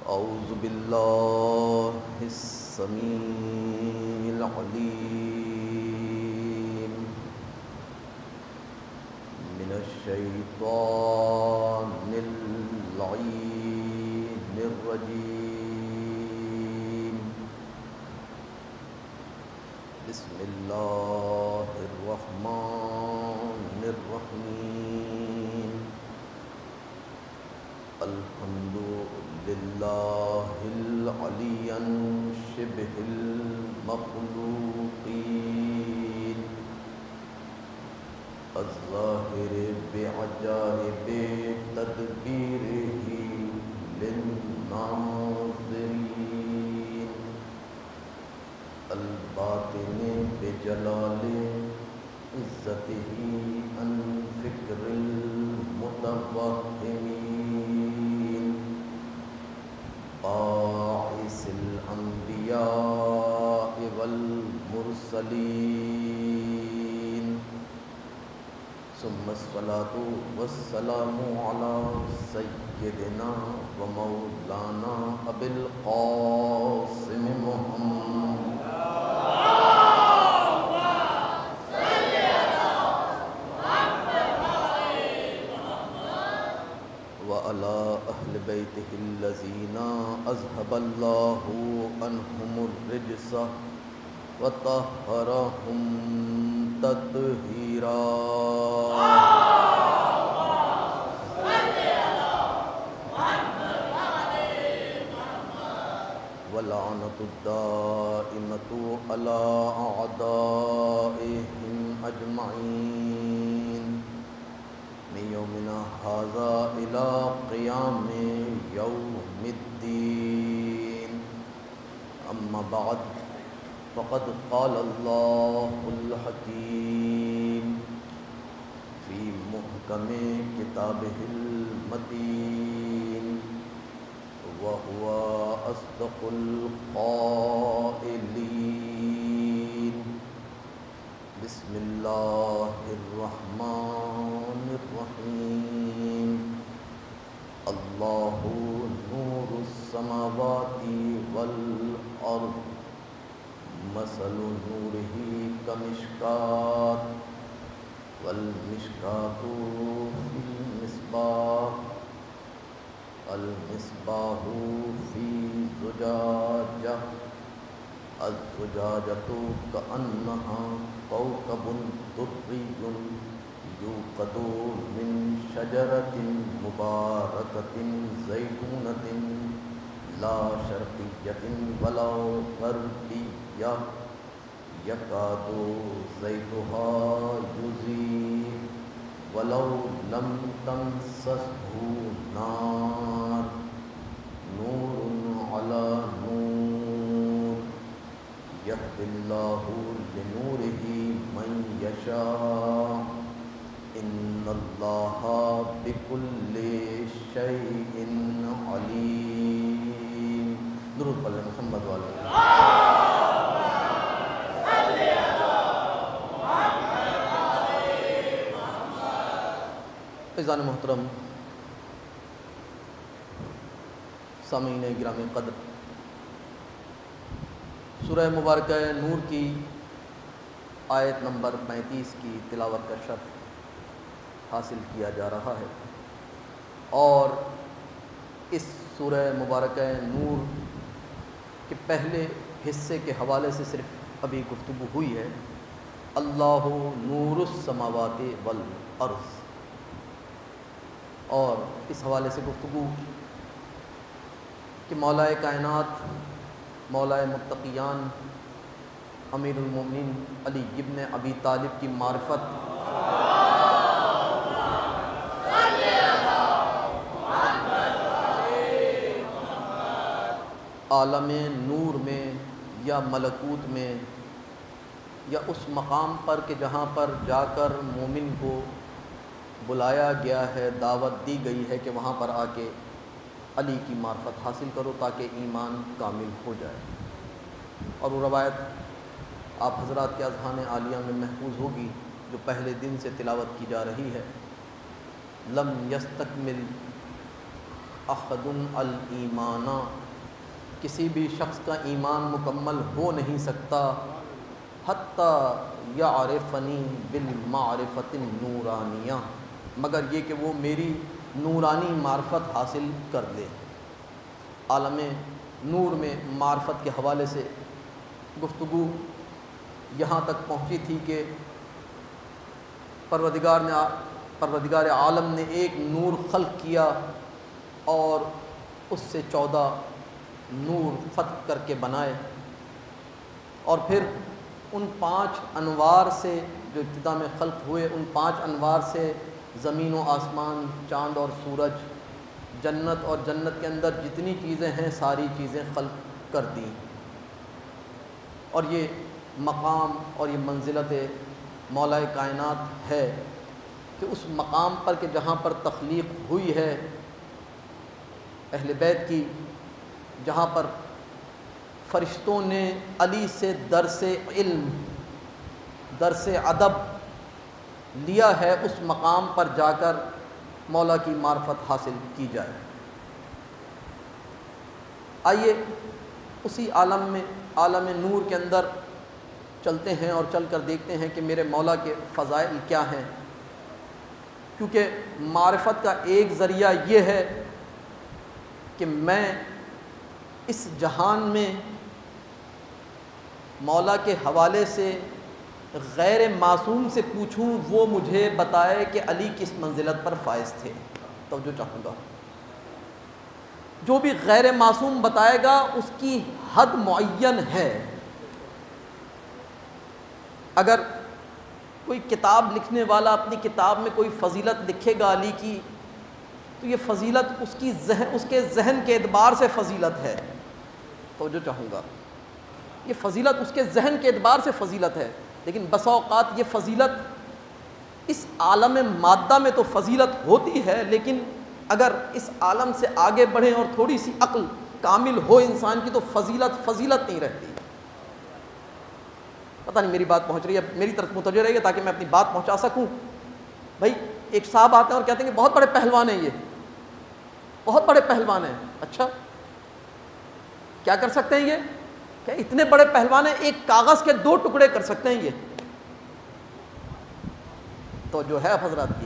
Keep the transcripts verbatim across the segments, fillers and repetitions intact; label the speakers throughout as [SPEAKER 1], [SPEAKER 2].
[SPEAKER 1] أعوذ بالله السميع العليم من الشيطان اللعين الرجيم. بسم الله الرحمن الرحيم. الحمد لله العلي شبه المخلوقين الظاهر بعجائب تدبيره للناظرين الباطن بجلال عزته عن فكر المتوهمين باعث الأنبياء والمرسلين. ثم الصلاة والسلام على سيدنا ومولانا أبي القاسم محمد وعلى أهل بيته الذين أذهب الله عنهم الرجس وطهرهم تطهيرا. ولعنة الدائمة على أعدائهم أجمعين من يومنا هذا إلى قيام يوم الدين. أما بعد فقد قال الله الحكيم في محكم كتابه المتين وهو أصدق القائلين. بسم الله الرحمن الرحيم. الله نور السماوات والأرض مثل نوره كمشكاة والمشكاة في المصباح المصباح في زجاجة الزجاجة كأنها كوكب دري يوقد من شجرة مباركة زيتونة لا شرقية ولا غربية يكاد زيتها يضيء ولو لم تمسسه نار نور على نور يهدي الله لنوره من يشاء إن الله بكل شيء عليم. درود پر محمد والے فیضان محترم، سامعین گرامی قدر، سورہ مبارکہ نور کی آیت نمبر پینتیس کی تلاوت کا شرف حاصل کیا جا رہا ہے، اور اس سورہ مبارکہ نور کے پہلے حصے کے حوالے سے صرف ابھی گفتگو ہوئی ہے. اللہ نور السماوات والارض، اور اس حوالے سے گفتگو کہ مولا کائنات، مولا متقیان، امیر المومنین علی ابن ابی طالب کی معرفت عالم نور میں یا ملکوت میں یا اس مقام پر کہ جہاں پر جا کر مومن کو بلایا گیا ہے، دعوت دی گئی ہے کہ وہاں پر آ کے علی کی معرفت حاصل کرو تاکہ ایمان کامل ہو جائے. اور وہ روایت آپ حضرات کے اذہان عالیہ میں محفوظ ہوگی جو پہلے دن سے تلاوت کی جا رہی ہے. لم یستکمل احد الایمان، کسی بھی شخص کا ایمان مکمل ہو نہیں سکتا حتی یعرفنی بالمعرفۃ النورانیہ، مگر یہ کہ وہ میری نورانی معرفت حاصل کر لے۔ عالم نور میں معرفت کے حوالے سے گفتگو یہاں تک پہنچی تھی کہ پروردگار نے پروردگار عالم نے ایک نور خلق کیا اور اس سے چودہ نور فتح کر کے بنائے، اور پھر ان پانچ انوار سے جو ابتدا میں خلق ہوئے، ان پانچ انوار سے زمین و آسمان، چاند اور سورج، جنت اور جنت کے اندر جتنی چیزیں ہیں ساری چیزیں خلق کر دیں۔ اور یہ مقام اور یہ منزلت مولا کائنات ہے کہ اس مقام پر کہ جہاں پر تخلیق ہوئی ہے اہل بیت کی، جہاں پر فرشتوں نے علی سے درس علم، درس ادب لیا ہے، اس مقام پر جا کر مولا کی معرفت حاصل کی جائے۔ آئیے اسی عالم میں، عالم نور کے اندر چلتے ہیں اور چل کر دیکھتے ہیں کہ میرے مولا کے فضائل کیا ہیں، کیونکہ معرفت کا ایک ذریعہ یہ ہے کہ میں اس جہان میں مولا کے حوالے سے غیر معصوم سے پوچھوں، وہ مجھے بتائے کہ علی کس منزلت پر فائز تھے۔ توجہ چاہوں گا، جو بھی غیر معصوم بتائے گا اس کی حد معین ہے۔ اگر کوئی کتاب لکھنے والا اپنی کتاب میں کوئی فضیلت لکھے گا علی کی، تو یہ فضیلت اس کی ذہن اس کے ذہن کے اعتبار سے فضیلت ہے۔ توجہ چاہوں گا، یہ فضیلت اس کے ذہن کے اعتبار سے فضیلت ہے، لیکن بسا اوقات یہ فضیلت اس عالم مادہ میں تو فضیلت ہوتی ہے، لیکن اگر اس عالم سے آگے بڑھیں اور تھوڑی سی عقل کامل ہو انسان کی تو فضیلت فضیلت نہیں رہتی۔ پتہ نہیں میری بات پہنچ رہی ہے؟ میری طرف متوجہ رہیے تاکہ میں اپنی بات پہنچا سکوں۔ بھائی ایک صاحب آتے ہیں اور کہتے ہیں کہ بہت بڑے پہلوان ہیں، یہ بہت بڑے پہلوان ہیں۔ اچھا کیا کر سکتے ہیں یہ؟ کہ اتنے بڑے پہلوان ہیں، ایک کاغذ کے دو ٹکڑے کر سکتے ہیں یہ؟ تو جو ہے حضرات کی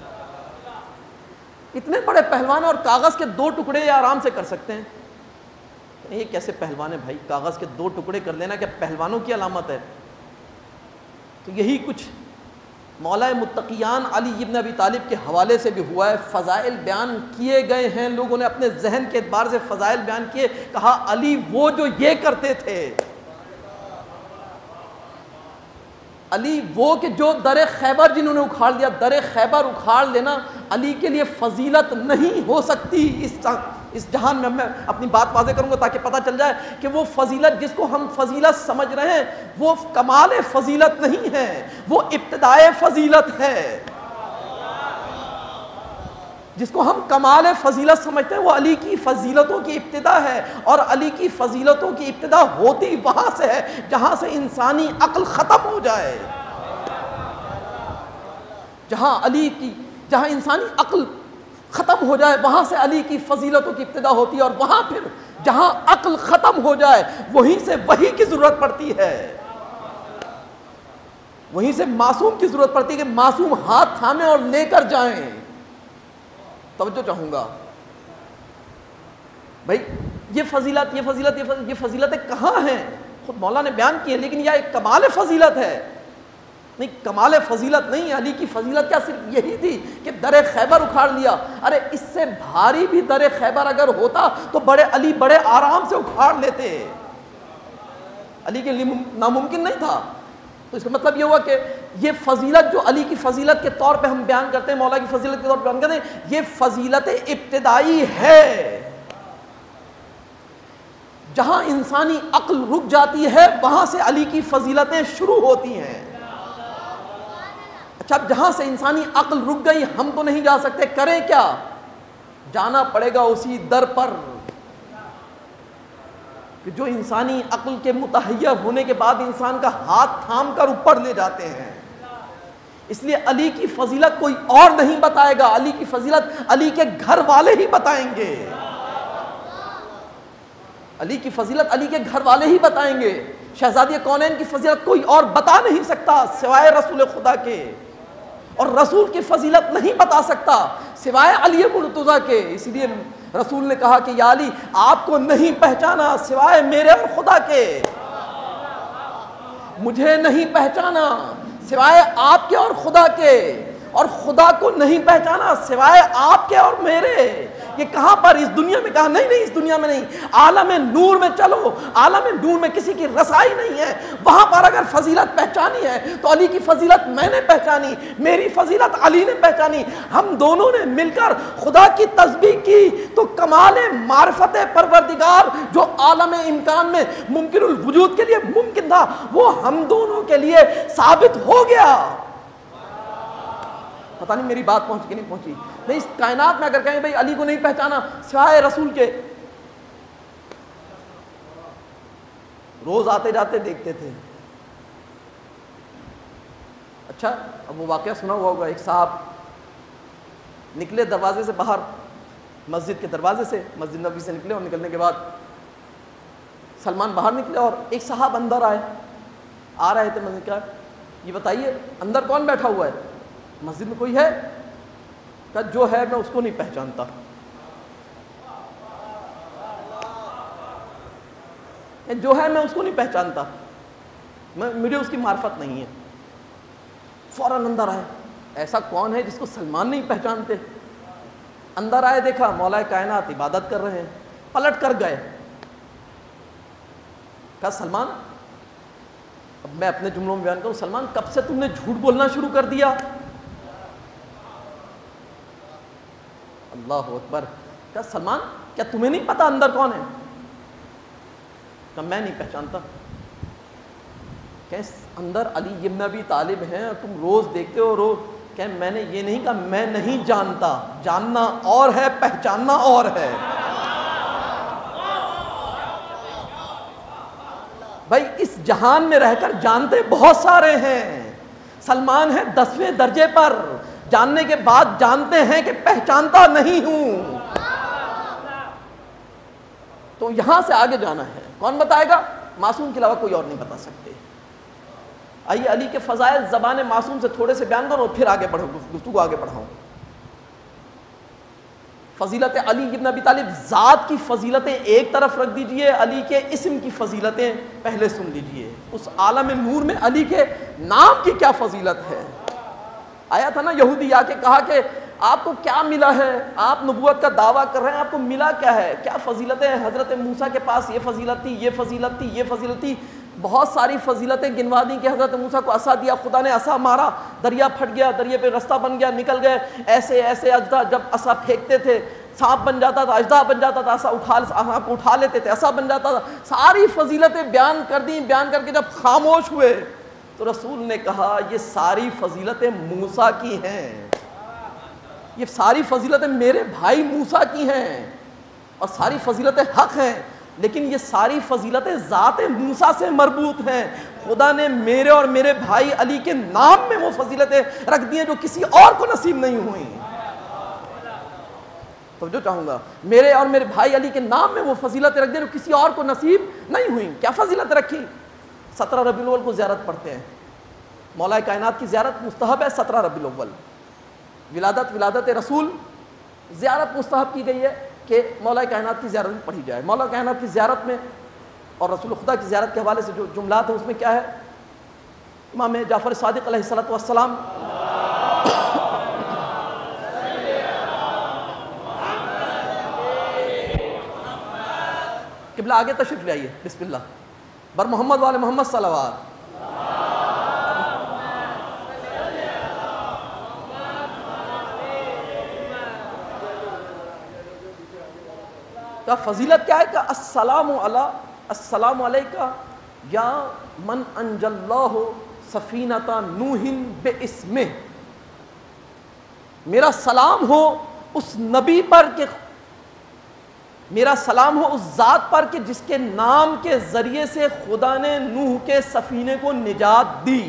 [SPEAKER 1] اتنے بڑے پہلوان اور کاغذ کے دو ٹکڑے یہ آرام سے کر سکتے ہیں۔ یہ کیسے پہلوان ہے بھائی؟ کاغذ کے دو ٹکڑے کر لینا کیا پہلوانوں کی علامت ہے؟ تو یہی کچھ مولا متقیان علی ابن ابی طالب کے حوالے سے بھی ہوا ہے۔ فضائل بیان کیے گئے ہیں، لوگوں نے اپنے ذہن کے اعتبار سے فضائل بیان کیے، کہا علی وہ جو یہ کرتے تھے، علی وہ کہ جو در خیبر جنہوں نے اکھاڑ دیا۔ در خیبر اکھاڑ لینا علی کے لیے فضیلت نہیں ہو سکتی۔ اس اس جہان میں میں اپنی بات واضح کروں گا تاکہ پتہ چل جائے کہ وہ فضیلت جس کو ہم فضیلت سمجھ رہے ہیں وہ کمال فضیلت نہیں ہے، وہ ابتدائے فضیلت ہے۔ جس کو ہم کمال فضیلت سمجھتے ہیں وہ علی کی فضیلتوں کی ابتدا ہے، اور علی کی فضیلتوں کی ابتدا ہوتی وہاں سے ہے جہاں سے انسانی عقل ختم ہو جائے، جہاں علی کی جہاں انسانی عقل ختم ہو جائے وہاں سے علی کی فضیلتوں کی ابتدا ہوتی ہے، اور وہاں پھر جہاں عقل ختم ہو جائے وہیں سے وحی کی ضرورت پڑتی ہے، وہیں سے معصوم کی ضرورت پڑتی ہے کہ معصوم ہاتھ تھامے اور لے کر جائیں۔ توجہ چاہوں گا بھائی، یہ فضیلت یہ فضیلت یہ فضیلت یہ فضیلتیں کہاں ہیں؟ خود مولا نے بیان کی ہے، لیکن یہ ایک کمال فضیلت ہے۔ نہیں، کمال فضیلت نہیں، علی کی فضیلت کیا صرف یہی تھی کہ در خیبر اکھاڑ لیا؟ ارے اس سے بھاری بھی در خیبر اگر ہوتا تو بڑے علی بڑے آرام سے اکھاڑ لیتے، علی کے لیے ناممکن نہیں تھا۔ تو اس کا مطلب یہ ہوا کہ یہ فضیلت جو علی کی فضیلت کے طور پہ ہم بیان کرتے ہیں، مولا کی فضیلت کے طور پہ بیان کرتے ہیں، یہ فضیلت ابتدائی ہے۔ جہاں انسانی عقل رک جاتی ہے وہاں سے علی کی فضیلتیں شروع ہوتی ہیں۔ اچھا، اب جہاں سے انسانی عقل رک گئی ہم تو نہیں جا سکتے، کریں کیا؟ جانا پڑے گا اسی در پر کہ جو انسانی عقل کے متحیر ہونے کے بعد انسان کا ہاتھ تھام کر اوپر لے جاتے ہیں۔ اس لیے علی کی فضیلت کوئی اور نہیں بتائے گا، علی کی فضیلت علی کے گھر والے ہی بتائیں گے۔ علی کی فضیلت علی کے گھر والے ہی بتائیں گے. شہزادی کونین کی فضیلت کوئی اور بتا نہیں سکتا سوائے رسول خدا کے, اور رسول کی فضیلت نہیں بتا سکتا سوائے علی مرتضیٰ کے. اسی لیے رسول نے کہا کہ یا علی آپ کو نہیں پہچانا سوائے میرے اور خدا کے, مجھے نہیں پہچانا سوائے آپ کے اور خدا کے, اور خدا کو نہیں پہچانا سوائے آپ کے اور میرے. یہ کہاں پر؟ اس دنیا میں. کہا نہیں نہیں اس دنیا میں نہیں, عالم نور میں چلو. عالم نور میں کسی کی رسائی نہیں ہے, وہاں پر اگر فضیلت پہچانی ہے تو علی کی فضیلت میں نے پہچانی, میری فضیلت علی نے پہچانی. ہم دونوں نے مل کر خدا کی تسبیح کی تو کمال معرفت پروردگار جو عالم امکان میں ممکن الوجود کے لیے ممکن تھا وہ ہم دونوں کے لیے ثابت ہو گیا. پتہ نہیں میری بات پہنچ کے نہیں پہنچی. نہیں, اس کائنات میں اگر کہیں بھئی علی کو نہیں پہچانا سوائے رسول کے, روز آتے جاتے دیکھتے تھے. اچھا اب وہ واقعہ سنا ہوا ہوگا, ایک صاحب نکلے دروازے سے باہر, مسجد کے دروازے سے, مسجد نبوی سے نکلے, اور نکلنے کے بعد سلمان باہر نکلے اور ایک صاحب اندر آئے, آ رہے تھے مسجد کا. یہ بتائیے اندر کون بیٹھا ہوا ہے؟ مسجد میں کوئی ہے؟ کہ جو ہے میں اس کو نہیں پہچانتا. جو ہے میں اس کو نہیں پہچانتا, میں مجھے اس کی معرفت نہیں ہے. فوراً اندر آئے, ایسا کون ہے جس کو سلمان نہیں پہچانتے؟ اندر آئے, دیکھا مولا کائنات عبادت کر رہے ہیں, پلٹ کر گئے. کہا سلمان, اب میں اپنے جملوں میں بیان کروں, سلمان کب سے تم نے جھوٹ بولنا شروع کر دیا؟ اللہ اکبر. کہا سلمان کیا تمہیں نہیں پتا اندر کون ہے؟ کہا میں نہیں پہچانتا. کہ اندر علی ابن ابی طالب ہیں اور تم روز دیکھتے ہو روز. کہ میں نے یہ نہیں کہا میں نہیں جانتا, جاننا اور ہے پہچاننا اور ہے. بھائی اس جہان میں رہ کر جانتے بہت سارے ہیں, سلمان ہے دسویں درجے پر, جاننے کے بعد جانتے ہیں کہ پہچانتا نہیں ہوں. تو یہاں سے آگے جانا ہے, کون بتائے گا؟ معصوم کے علاوہ کوئی اور نہیں بتا سکتے. آئیے علی کے فضائل زبان معصوم سے تھوڑے سے بیان کرو, پھر آگے بڑھو, گفتگو آگے بڑھاؤں. فضیلت علی ابن ابی طالب, ذات کی فضیلتیں ایک طرف رکھ دیجئے, علی کے اسم کی فضیلتیں پہلے سن لیجئے. اس عالم نور میں علی کے نام کی کیا فضیلت ہے. آیا تھا نا یہودی آ کے کہا کہ آپ کو کیا ملا ہے, آپ نبوت کا دعویٰ کر رہے ہیں, آپ کو ملا کیا ہے, کیا فضیلتیں ہیں؟ حضرت موسیٰ کے پاس یہ فضیلت تھی, یہ فضیلت تھی, یہ فضیلت تھی, بہت ساری فضیلتیں گنوا دی کہ حضرت موسیٰ کو عصا دیا, خدا نے عصا مارا, دریا پھٹ گیا, دریا پہ رستہ بن گیا, نکل گئے. ایسے ایسے اجدا جب عصا پھینکتے تھے سانپ بن جاتا تھا, اجدا بن جاتا تھا, عصا اٹھا آپ اٹھا لیتے تھے, عصا بن جاتا تھا. ساری فضیلتیں بیان کر دیں. بیان کر کے جب خاموش ہوئے تو رسول نے کہا یہ ساری فضیلتیں موسیٰ کی ہیں, یہ ساری فضیلتیں میرے بھائی موسیٰ کی ہیں, اور ساری فضیلتیں حق ہیں, لیکن یہ ساری فضیلتیں ذات موسیٰ سے مربوط ہیں. خدا نے میرے اور میرے بھائی علی کے نام میں وہ فضیلتیں رکھ دی ہیں جو کسی اور کو نصیب نہیں ہوئیں. تو جو چاہوں گا, میرے اور میرے بھائی علی کے نام میں وہ فضیلتیں رکھ دی جو کسی اور کو نصیب نہیں ہوئیں. کیا فضیلت رکھی؟ سترہ ربیع الاول کو زیارت پڑھتے ہیں. مولا کائنات کی زیارت مستحب ہے سترہ ربیع الاول. ولادت ولادت رسول زیارت مستحب کی گئی ہے کہ مولا کائنات کی زیارت میں پڑھی جائے. مولا کائنات کی زیارت میں اور رسول خدا کی زیارت کے حوالے سے جو جملات ہیں اس میں کیا ہے؟ امام جعفر صادق علیہ الصلوۃ والسلام قبلہ آگے تشریف لے آئیے, بسم اللہ. بر محمد والے محمد صلوات. کا فضیلت کیا ہے کہ السلام علی السلام علیکہ یا من انجى اللہ سفینۃ نوح باسمہ. میرا سلام ہو اس نبی پر کہ میرا سلام ہو اس ذات پر کہ جس کے نام کے ذریعے سے خدا نے نوح کے سفینے کو نجات دی.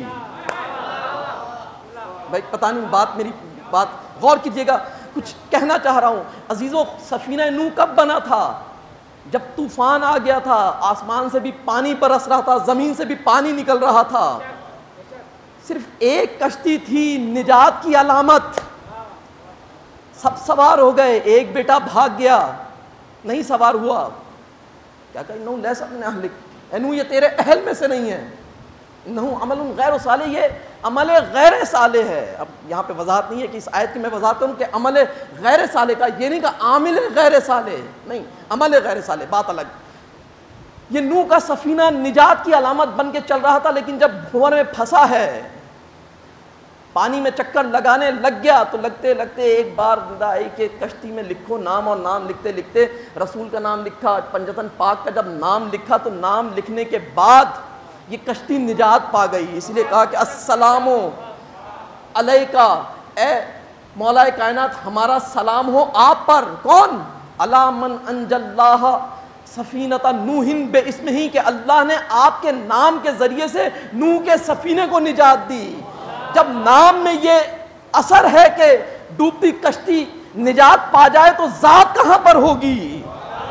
[SPEAKER 1] بھائی پتہ نہیں بات میری بات غور کیجئے گا, کچھ کہنا چاہ رہا ہوں. عزیزو, سفینہ نوح کب بنا تھا؟ جب طوفان آ گیا تھا آسمان سے بھی پانی برس رہا تھا، زمین سے بھی پانی نکل رہا تھا، صرف ایک کشتی تھی نجات کی علامت، سب سوار ہو گئے، ایک بیٹا بھاگ گیا نہیں سوار ہوا، کیا کہ انہو لیسا من اہلک، انہو یہ تیرے اہل میں سے نہیں ہے، انہو عمل غیر صالح، یہ عمل غیر صالح ہے۔ اب یہاں پہ وضاحت نہیں ہے کہ اس آیت کی میں وضاحت کروں کہ عمل غیر صالح کا یہ نہیں کہ عامل غیر صالح، نہیں، عمل غیر صالح بات الگ۔ یہ نوح کا سفینہ نجات کی علامت بن کے چل رہا تھا، لیکن جب بھنور میں پھنسا ہے، پانی میں چکر لگانے لگ گیا تو لگتے لگتے ایک بار ندا آئی کہ کشتی میں لکھو نام، اور نام لکھتے لکھتے رسول کا نام لکھا، پنجتن پاک کا جب نام لکھا تو نام لکھنے کے بعد یہ کشتی نجات پا گئی، اس لیے کہا کہ السلام علیکہ، اے مولا کائنات ہمارا سلام ہو آپ پر، کون؟ علی من انجی اللہ سفینۃ نوح باسمہ، کہ اللہ نے آپ کے نام کے ذریعے سے نوح کے سفینے کو نجات دی۔ جب نام میں یہ اثر ہے کہ ڈوبتی کشتی نجات پا جائے تو ذات کہاں پر ہوگی؟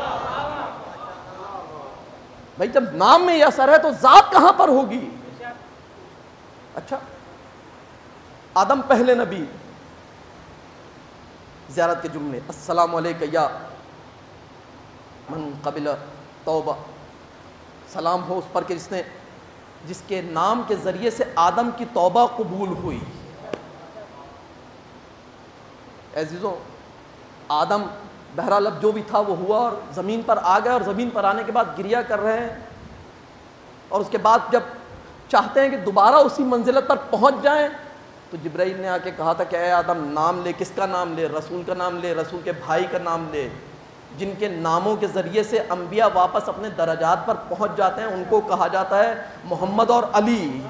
[SPEAKER 1] بھائی جب نام میں یہ اثر ہے تو ذات کہاں پر ہوگی؟ اچھا، آدم پہلے نبی، زیارت کے جملے، السلام علیکہ یا من قبل توبہ، سلام ہو اس پر کہ جس نے جس کے نام کے ذریعے سے آدم کی توبہ قبول ہوئی۔ عزیزوں، آدم بہرحال اب جو بھی تھا وہ ہوا اور زمین پر آ گئے، اور زمین پر آنے کے بعد گریہ کر رہے ہیں، اور اس کے بعد جب چاہتے ہیں کہ دوبارہ اسی منزلت پر پہنچ جائیں تو جبرائیل نے آ کے کہا تھا کہ اے آدم نام لے، کس کا نام لے؟ رسول کا نام لے، رسول کے بھائی کا نام لے، جن کے ناموں کے ذریعے سے انبیاء واپس اپنے درجات پر پہنچ جاتے ہیں، ان کو کہا جاتا ہے محمد اور علی۔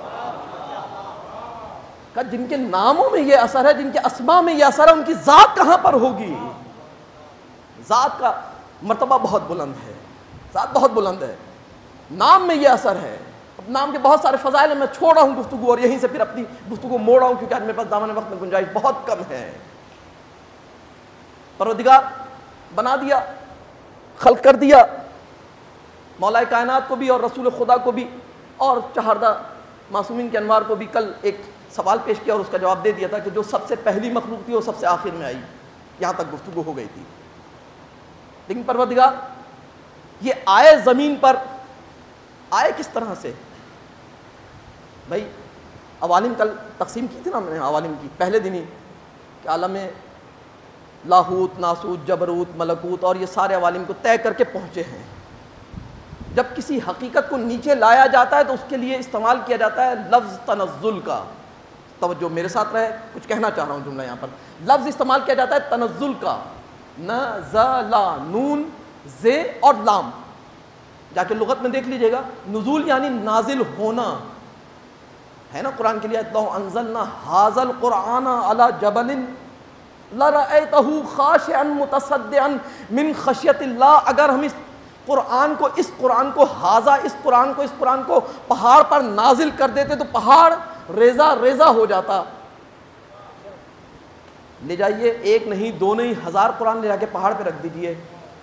[SPEAKER 1] کہ جن کے ناموں میں یہ اثر ہے، جن کے اسماء میں یہ اثر ہے، ان کی ذات کہاں پر ہوگی؟ ذات کا مرتبہ بہت بلند ہے، ذات بہت بلند ہے، نام میں یہ اثر ہے۔ اب نام کے بہت سارے فضائل ہیں، میں چھوڑ رہا ہوں گفتگو اور یہیں سے پھر اپنی گفتگو موڑ رہا ہوں کیونکہ آج میرے پاس دامن وقت میں گنجائش بہت کم ہے۔ پروردگار بنا دیا، خلق کر دیا، مولا کائنات کو بھی اور رسول خدا کو بھی اور چہاردہ معصومین کے انوار کو بھی۔ کل ایک سوال پیش کیا اور اس کا جواب دے دیا تھا کہ جو سب سے پہلی مخلوق تھی وہ سب سے آخر میں آئی، یہاں تک گفتگو ہو گئی تھی۔ لیکن پروردگار یہ آئے زمین پر، آئے کس طرح سے؟ بھائی عوالم کل تقسیم کی تھی نا میں نے، عوالم کی پہلے دن ہی کہ عالم لاہوت، ناسوت، جبروت، ملکوت اور یہ سارے عوالم کو طے کر کے پہنچے ہیں۔ جب کسی حقیقت کو نیچے لایا جاتا ہے تو اس کے لیے استعمال کیا جاتا ہے لفظ تنزل کا۔ توجہ میرے ساتھ رہے، کچھ کہنا چاہ رہا ہوں جملہ یہاں پر۔ لفظ استعمال کیا جاتا ہے تنزل کا، نزلا، نون زے اور لام، جا کے لغت میں دیکھ لیجئے گا، نزول یعنی نازل ہونا ہے نا۔ قرآن کے لیے لو انزلنا ھذا القرآن علی جبل لرأیتہ خاشعا متصدعا من خشیۃ اللہ، اگر ہم اس قرآن کو اس قرآن کو ھذا اس قرآن کو اس قرآن کو پہاڑ پر نازل کر دیتے تو پہاڑ ریزہ ریزہ ہو جاتا۔ لے جائیے ایک نہیں دو نہیں ہزار قرآن لے جا کے پہاڑ پہ رکھ دیجئے،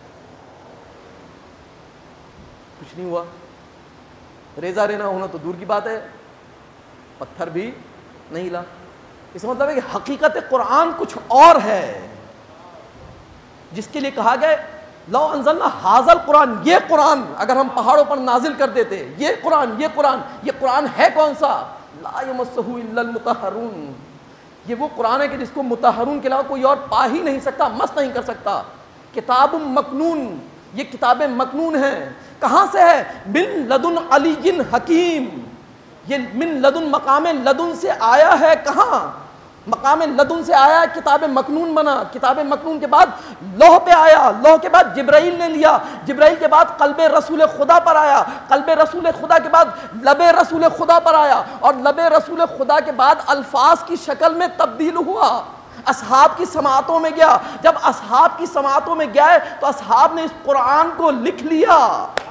[SPEAKER 1] کچھ نہیں ہوا۔ ریزہ رینا ہونا تو دور کی بات ہے، پتھر بھی نہیں ہلا۔ اس کا مطلب ہے کہ حقیقت قرآن کچھ اور ہے، جس کے لیے کہا گیا لو انزلنا ھذا القرآن، یہ قرآن اگر ہم پہاڑوں پر نازل کر دیتے، یہ قرآن یہ قرآن یہ قرآن ہے کون سا؟ لا یمسہ الا المطہرون، یہ وہ قرآن ہے کہ جس کو مطہرون کے علاوہ کوئی اور پا ہی نہیں سکتا، مس نہیں کر سکتا۔ کتاب مکنون، یہ کتابیں مکنون ہیں، کہاں سے ہے؟ من لدن علی حکیم، یہ من لدن مقام لدن سے آیا ہے، کہاں؟ مقام لدن سے آیا، کتاب مکنون بنا، کتاب مکنون کے بعد لوح پہ آیا، لوح کے بعد جبرائیل نے لیا، جبرائیل کے بعد قلب رسول خدا پر آیا، قلب رسول خدا کے بعد لب رسول خدا پر آیا، اور لب رسول خدا کے بعد الفاظ کی شکل میں تبدیل ہوا، اصحاب کی سماعتوں میں گیا۔ جب اصحاب کی سماعتوں میں گیا ہے تو اصحاب نے اس قرآن کو لکھ لیا۔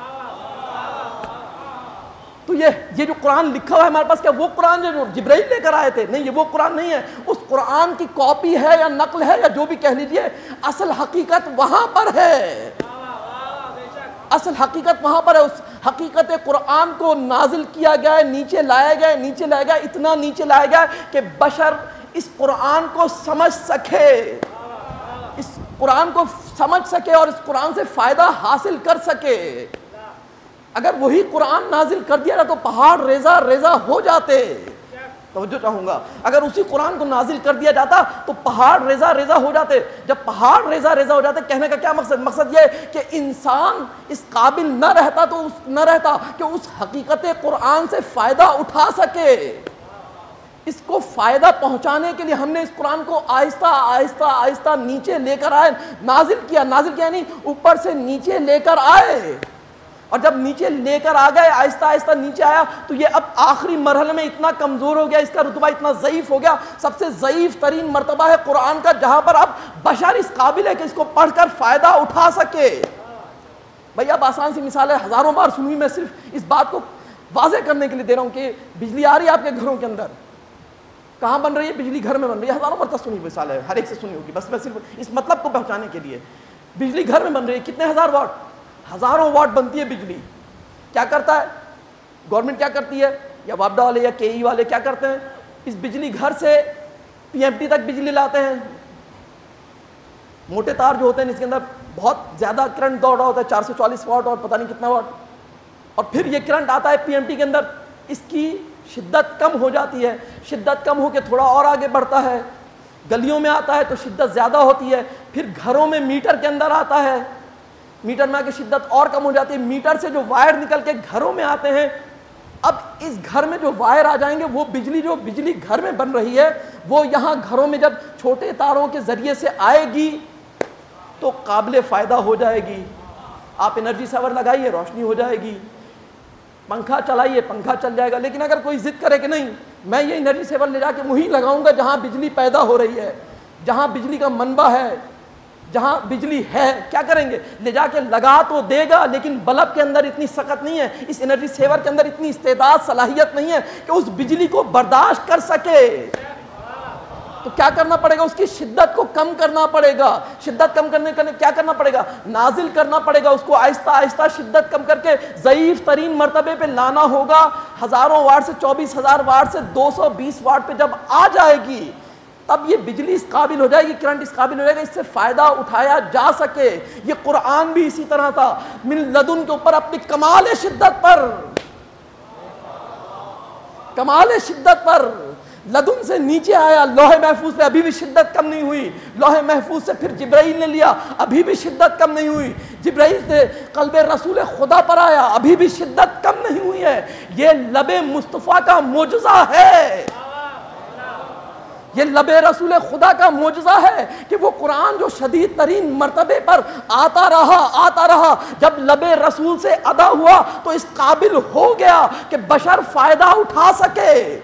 [SPEAKER 1] تو یہ یہ جو قرآن لکھا ہوا ہے ہمارے پاس، کیا وہ قرآن جو جبرائیل لے کر آئے تھے؟ نہیں، یہ وہ قرآن نہیں ہے، اس قرآن کی کاپی ہے یا نقل ہے یا جو بھی کہہ لیجئے، اصل حقیقت وہاں پر ہے۔
[SPEAKER 2] اصل حقیقت وہاں پر ہے. اس حقیقت قرآن کو نازل کیا گیا ہے, نیچے لایا گیا ہے, نیچے لایا گیا ہے, اتنا نیچے لایا گیا ہے کہ بشر اس قرآن کو سمجھ سکے, اس قرآن کو سمجھ سکے اور اس قرآن سے فائدہ حاصل کر سکے. اگر وہی قرآن نازل کر دیا تو پہاڑ ریزہ ریزہ ہو جاتے. توجہ چاہوں گا, اگر اسی قرآن کو نازل کر دیا جاتا تو پہاڑ ریزہ ریزہ ہو جاتے. جب پہاڑ ریزہ ریزہ ہو جاتے, کہنے کا کیا مقصد؟ مقصد یہ کہ انسان اس قابل نہ رہتا تو اس نہ رہتا کہ اس حقیقت قرآن سے فائدہ اٹھا سکے. اس کو فائدہ پہنچانے کے لیے ہم نے اس قرآن کو آہستہ آہستہ آہستہ نیچے لے کر آئے, نازل کیا. نازل کیا نہیں, اوپر سے نیچے لے کر آئے, اور جب نیچے لے کر آ گئے, آہستہ آہستہ نیچے آیا, تو یہ اب آخری مرحلے میں اتنا کمزور ہو گیا, اس کا رتبہ اتنا ضعیف ہو گیا. سب سے ضعیف ترین مرتبہ ہے قرآن کا, جہاں پر اب بشر اس قابل ہے کہ اس کو پڑھ کر فائدہ اٹھا سکے. بھئی اب آسان سی مثال ہے, ہزاروں بار سنی, میں صرف اس بات کو واضح کرنے کے لیے دے رہا ہوں کہ بجلی آ رہی ہے آپ کے گھروں کے اندر, کہاں بن رہی ہے؟ بجلی گھر میں بن رہی ہے. ہزاروں مرتبہ سنی مثال ہے, ہر ایک سے سنی ہوگی, بس میں صرف اس مطلب کو پہنچانے کے لیے. بجلی گھر میں بن رہی ہے, کتنے ہزار واٹ؟ ہزاروں واٹ بنتی ہے بجلی. کیا کرتا ہے گورنمنٹ؟ کیا کرتی ہے, یا وابڈا والے یا کے ای والے کیا کرتے ہیں؟ اس بجلی گھر سے پی ایم ٹی تک بجلی لاتے ہیں. موٹے تار جو ہوتے ہیں, اس کے اندر بہت زیادہ کرنٹ دوڑ رہا ہوتا ہے, چار سو چالیس واٹ اور پتہ نہیں کتنا واٹ, اور پھر یہ کرنٹ آتا ہے پی ایم ٹی کے اندر, اس کی شدت کم ہو جاتی ہے, شدت کم ہو کے تھوڑا اور آگے بڑھتا ہے, گلیوں میں آتا ہے تو شدت زیادہ ہوتی ہے, پھر گھروں میں میٹر کے اندر آتا ہے, میٹر میں آ کے شدت اور کم ہو جاتی ہے, میٹر سے جو وائر نکل کے گھروں میں آتے ہیں. اب اس گھر میں جو وائر آ جائیں گے, وہ بجلی جو بجلی گھر میں بن رہی ہے, وہ یہاں گھروں میں جب چھوٹے تاروں کے ذریعے سے آئے گی تو قابل فائدہ ہو جائے گی. آپ انرجی سیور لگائیے, روشنی ہو جائے گی, پنکھا چلائیے, پنکھا چل جائے گا. لیکن اگر کوئی ضد کرے کہ نہیں, میں یہ انرجی سیور لے جا کے وہیں لگاؤں گا جہاں بجلی پیدا ہو رہی ہے, جہاں بجلی کا منبع ہے, جہاں بجلی ہے, کیا کریں گے؟ لے جا کے لگا تو دے گا, لیکن بلب کے اندر اتنی سخت نہیں ہے, اس انرجی سیور کے اندر اتنی استعداد صلاحیت نہیں ہے کہ اس بجلی کو برداشت کر سکے. تو کیا کرنا پڑے گا؟ اس کی شدت کو کم کرنا پڑے گا. شدت کم کرنے کے لیے کیا کرنا پڑے گا؟ نازل کرنا پڑے گا, اس کو آہستہ آہستہ شدت کم کر کے ضعیف ترین مرتبے پہ لانا ہوگا. ہزاروں واٹ سے, چوبیس ہزار واٹ سے دو سو بیس واٹ پہ جب آ جائے گی, تب یہ بجلی اس قابل ہو جائے گی, کرنٹ اس قابل ہو جائے گا, اس سے فائدہ اٹھایا جا سکے. یہ قرآن بھی اسی طرح تھا, من لدن کے اوپر اپنی کمال شدت پر, کمال شدت پر لدن سے نیچے آیا. لوح محفوظ پہ ابھی بھی شدت کم نہیں ہوئی, لوح محفوظ سے پھر جبرائیل نے لیا, ابھی بھی شدت کم نہیں ہوئی. جبرائیل سے قلب رسول خدا پر آیا, ابھی بھی شدت کم نہیں ہوئی ہے. یہ لب مصطفیٰ کا معجزہ ہے, یہ لب رسول خدا کا معجزہ ہے کہ وہ قرآن جو شدید ترین مرتبے پر آتا رہا آتا رہا جب لب رسول سے ادا ہوا تو اس قابل ہو گیا کہ بشر فائدہ اٹھا سکے,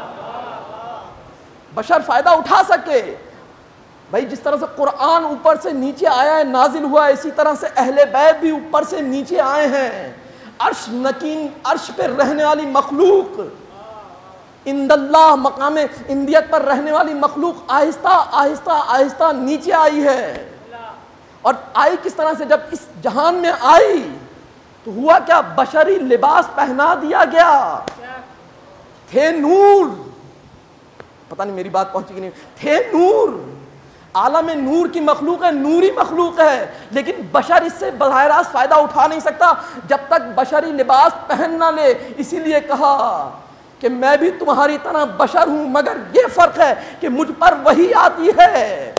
[SPEAKER 2] بشر فائدہ اٹھا سکے. بھائی جس طرح سے قرآن اوپر سے نیچے آیا ہے, نازل ہوا ہے, اسی طرح سے اہل بیت بھی اوپر سے نیچے آئے ہیں. عرش نکین, عرش پہ رہنے والی مخلوق, اند اللہ مقام اندیت پر رہنے والی مخلوق آہستہ آہستہ آہستہ نیچے آئی ہے. اور آئی کس طرح سے؟ جب اس جہان میں آئی تو ہوا کیا؟ بشری لباس پہنا دیا گیا. تھے نور, پتہ نہیں میری بات پہنچی کہ نہیں, تھے نور, عالم نور کی مخلوق ہے, نوری مخلوق ہے, لیکن بشر اس سے براہ راست فائدہ اٹھا نہیں سکتا جب تک بشری لباس پہن نہ لے. اسی لیے کہا کہ میں بھی تمہاری طرح بشر ہوں, مگر یہ فرق ہے کہ مجھ پر وحی آتی ہے.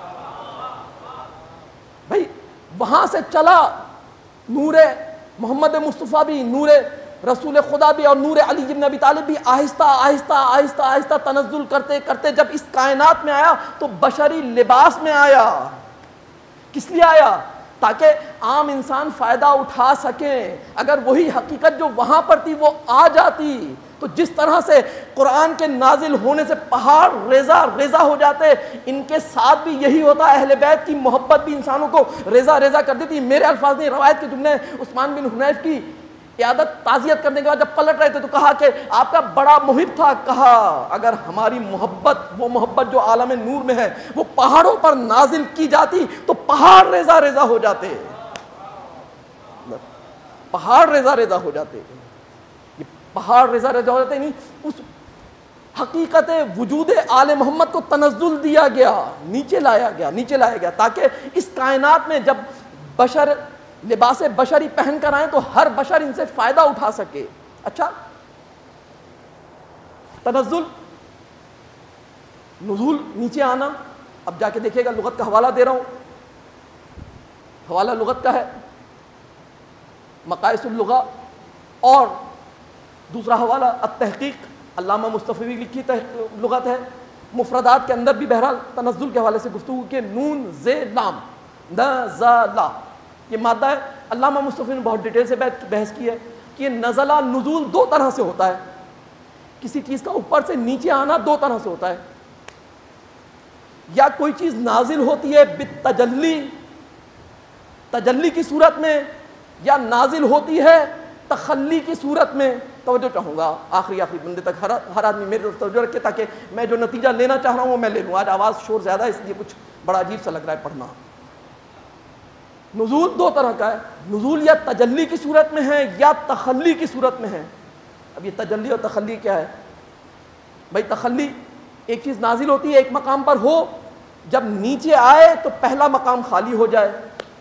[SPEAKER 2] بھائی وہاں سے چلا نور محمد مصطفیٰ بھی, نور رسول خدا بھی, اور نور علی بن ابی طالب بھی آہستہ آہستہ آہستہ آہستہ تنزل کرتے کرتے جب اس کائنات میں آیا تو بشری لباس میں آیا. کس لیے آیا؟ تاکہ عام انسان فائدہ اٹھا سکیں. اگر وہی حقیقت جو وہاں پر تھی وہ آ جاتی تو جس طرح سے قرآن کے نازل ہونے سے پہاڑ ریزہ ریزہ ہو جاتے, ان کے ساتھ بھی یہی ہوتا. اہل بیت کی محبت بھی انسانوں کو ریزہ ریزہ کر دیتی. میرے الفاظ نہیں, روایت کے جملے. عثمان بن حنیف کی عیادت تعزیت کرنے کے بعد جب پلٹ رہے تھے تو کہا کہ آپ کا بڑا محب تھا. کہا اگر ہماری محبت, وہ محبت جو عالم نور میں ہے, وہ پہاڑوں پر نازل کی جاتی تو پہاڑ ریزہ ریزہ ہو جاتے. پہاڑ ریزہ ریزہ ہو جاتے، یہ پہاڑ ریزہ ریزہ ہو جاتے، نہیں اس حقیقت وجود آل محمد کو تنزل دیا گیا، نیچے لایا گیا، نیچے لایا گیا تاکہ اس کائنات میں جب بشر لباس بشری پہن کر آئیں تو ہر بشر ان سے فائدہ اٹھا سکے۔ اچھا، تنزل، نزول، نیچے آنا، اب جا کے دیکھیے گا، لغت کا حوالہ دے رہا ہوں، حوالہ لغت کا ہے مقائص اللغہ، اور دوسرا حوالہ التحقیق، علامہ مصطفی لکھی لغت ہے، مفردات کے اندر بھی بہرحال تنزل کے حوالے سے گفتگو کہ نون زے لام نزلہ یہ مادہ ہے۔ علامہ مصطفی نے بہت ڈیٹیل سے بحث کی ہے کہ نزلہ نزول دو طرح سے ہوتا ہے، کسی چیز کا اوپر سے نیچے آنا دو طرح سے ہوتا ہے، یا کوئی چیز نازل ہوتی ہے بالتجلی، تجلی کی صورت میں، یا نازل ہوتی ہے تخلی کی صورت میں۔ توجہ چاہوں گا آخری آخری بندے تک، ہر ہر آدمی میرے توجہ رکھے تاکہ میں جو نتیجہ لینا چاہ رہا ہوں وہ میں لے لوں۔ آج آواز شور زیادہ ہے اس لیے کچھ بڑا عجیب سا لگ رہا ہے پڑھنا۔ نزول دو طرح کا ہے، نزول یا تجلی کی صورت میں ہے یا تخلی کی صورت میں ہے۔ اب یہ تجلی اور تخلی کیا ہے بھائی؟ تخلی ایک چیز نازل ہوتی ہے ایک مقام پر ہو، جب نیچے آئے تو پہلا مقام خالی ہو جائے۔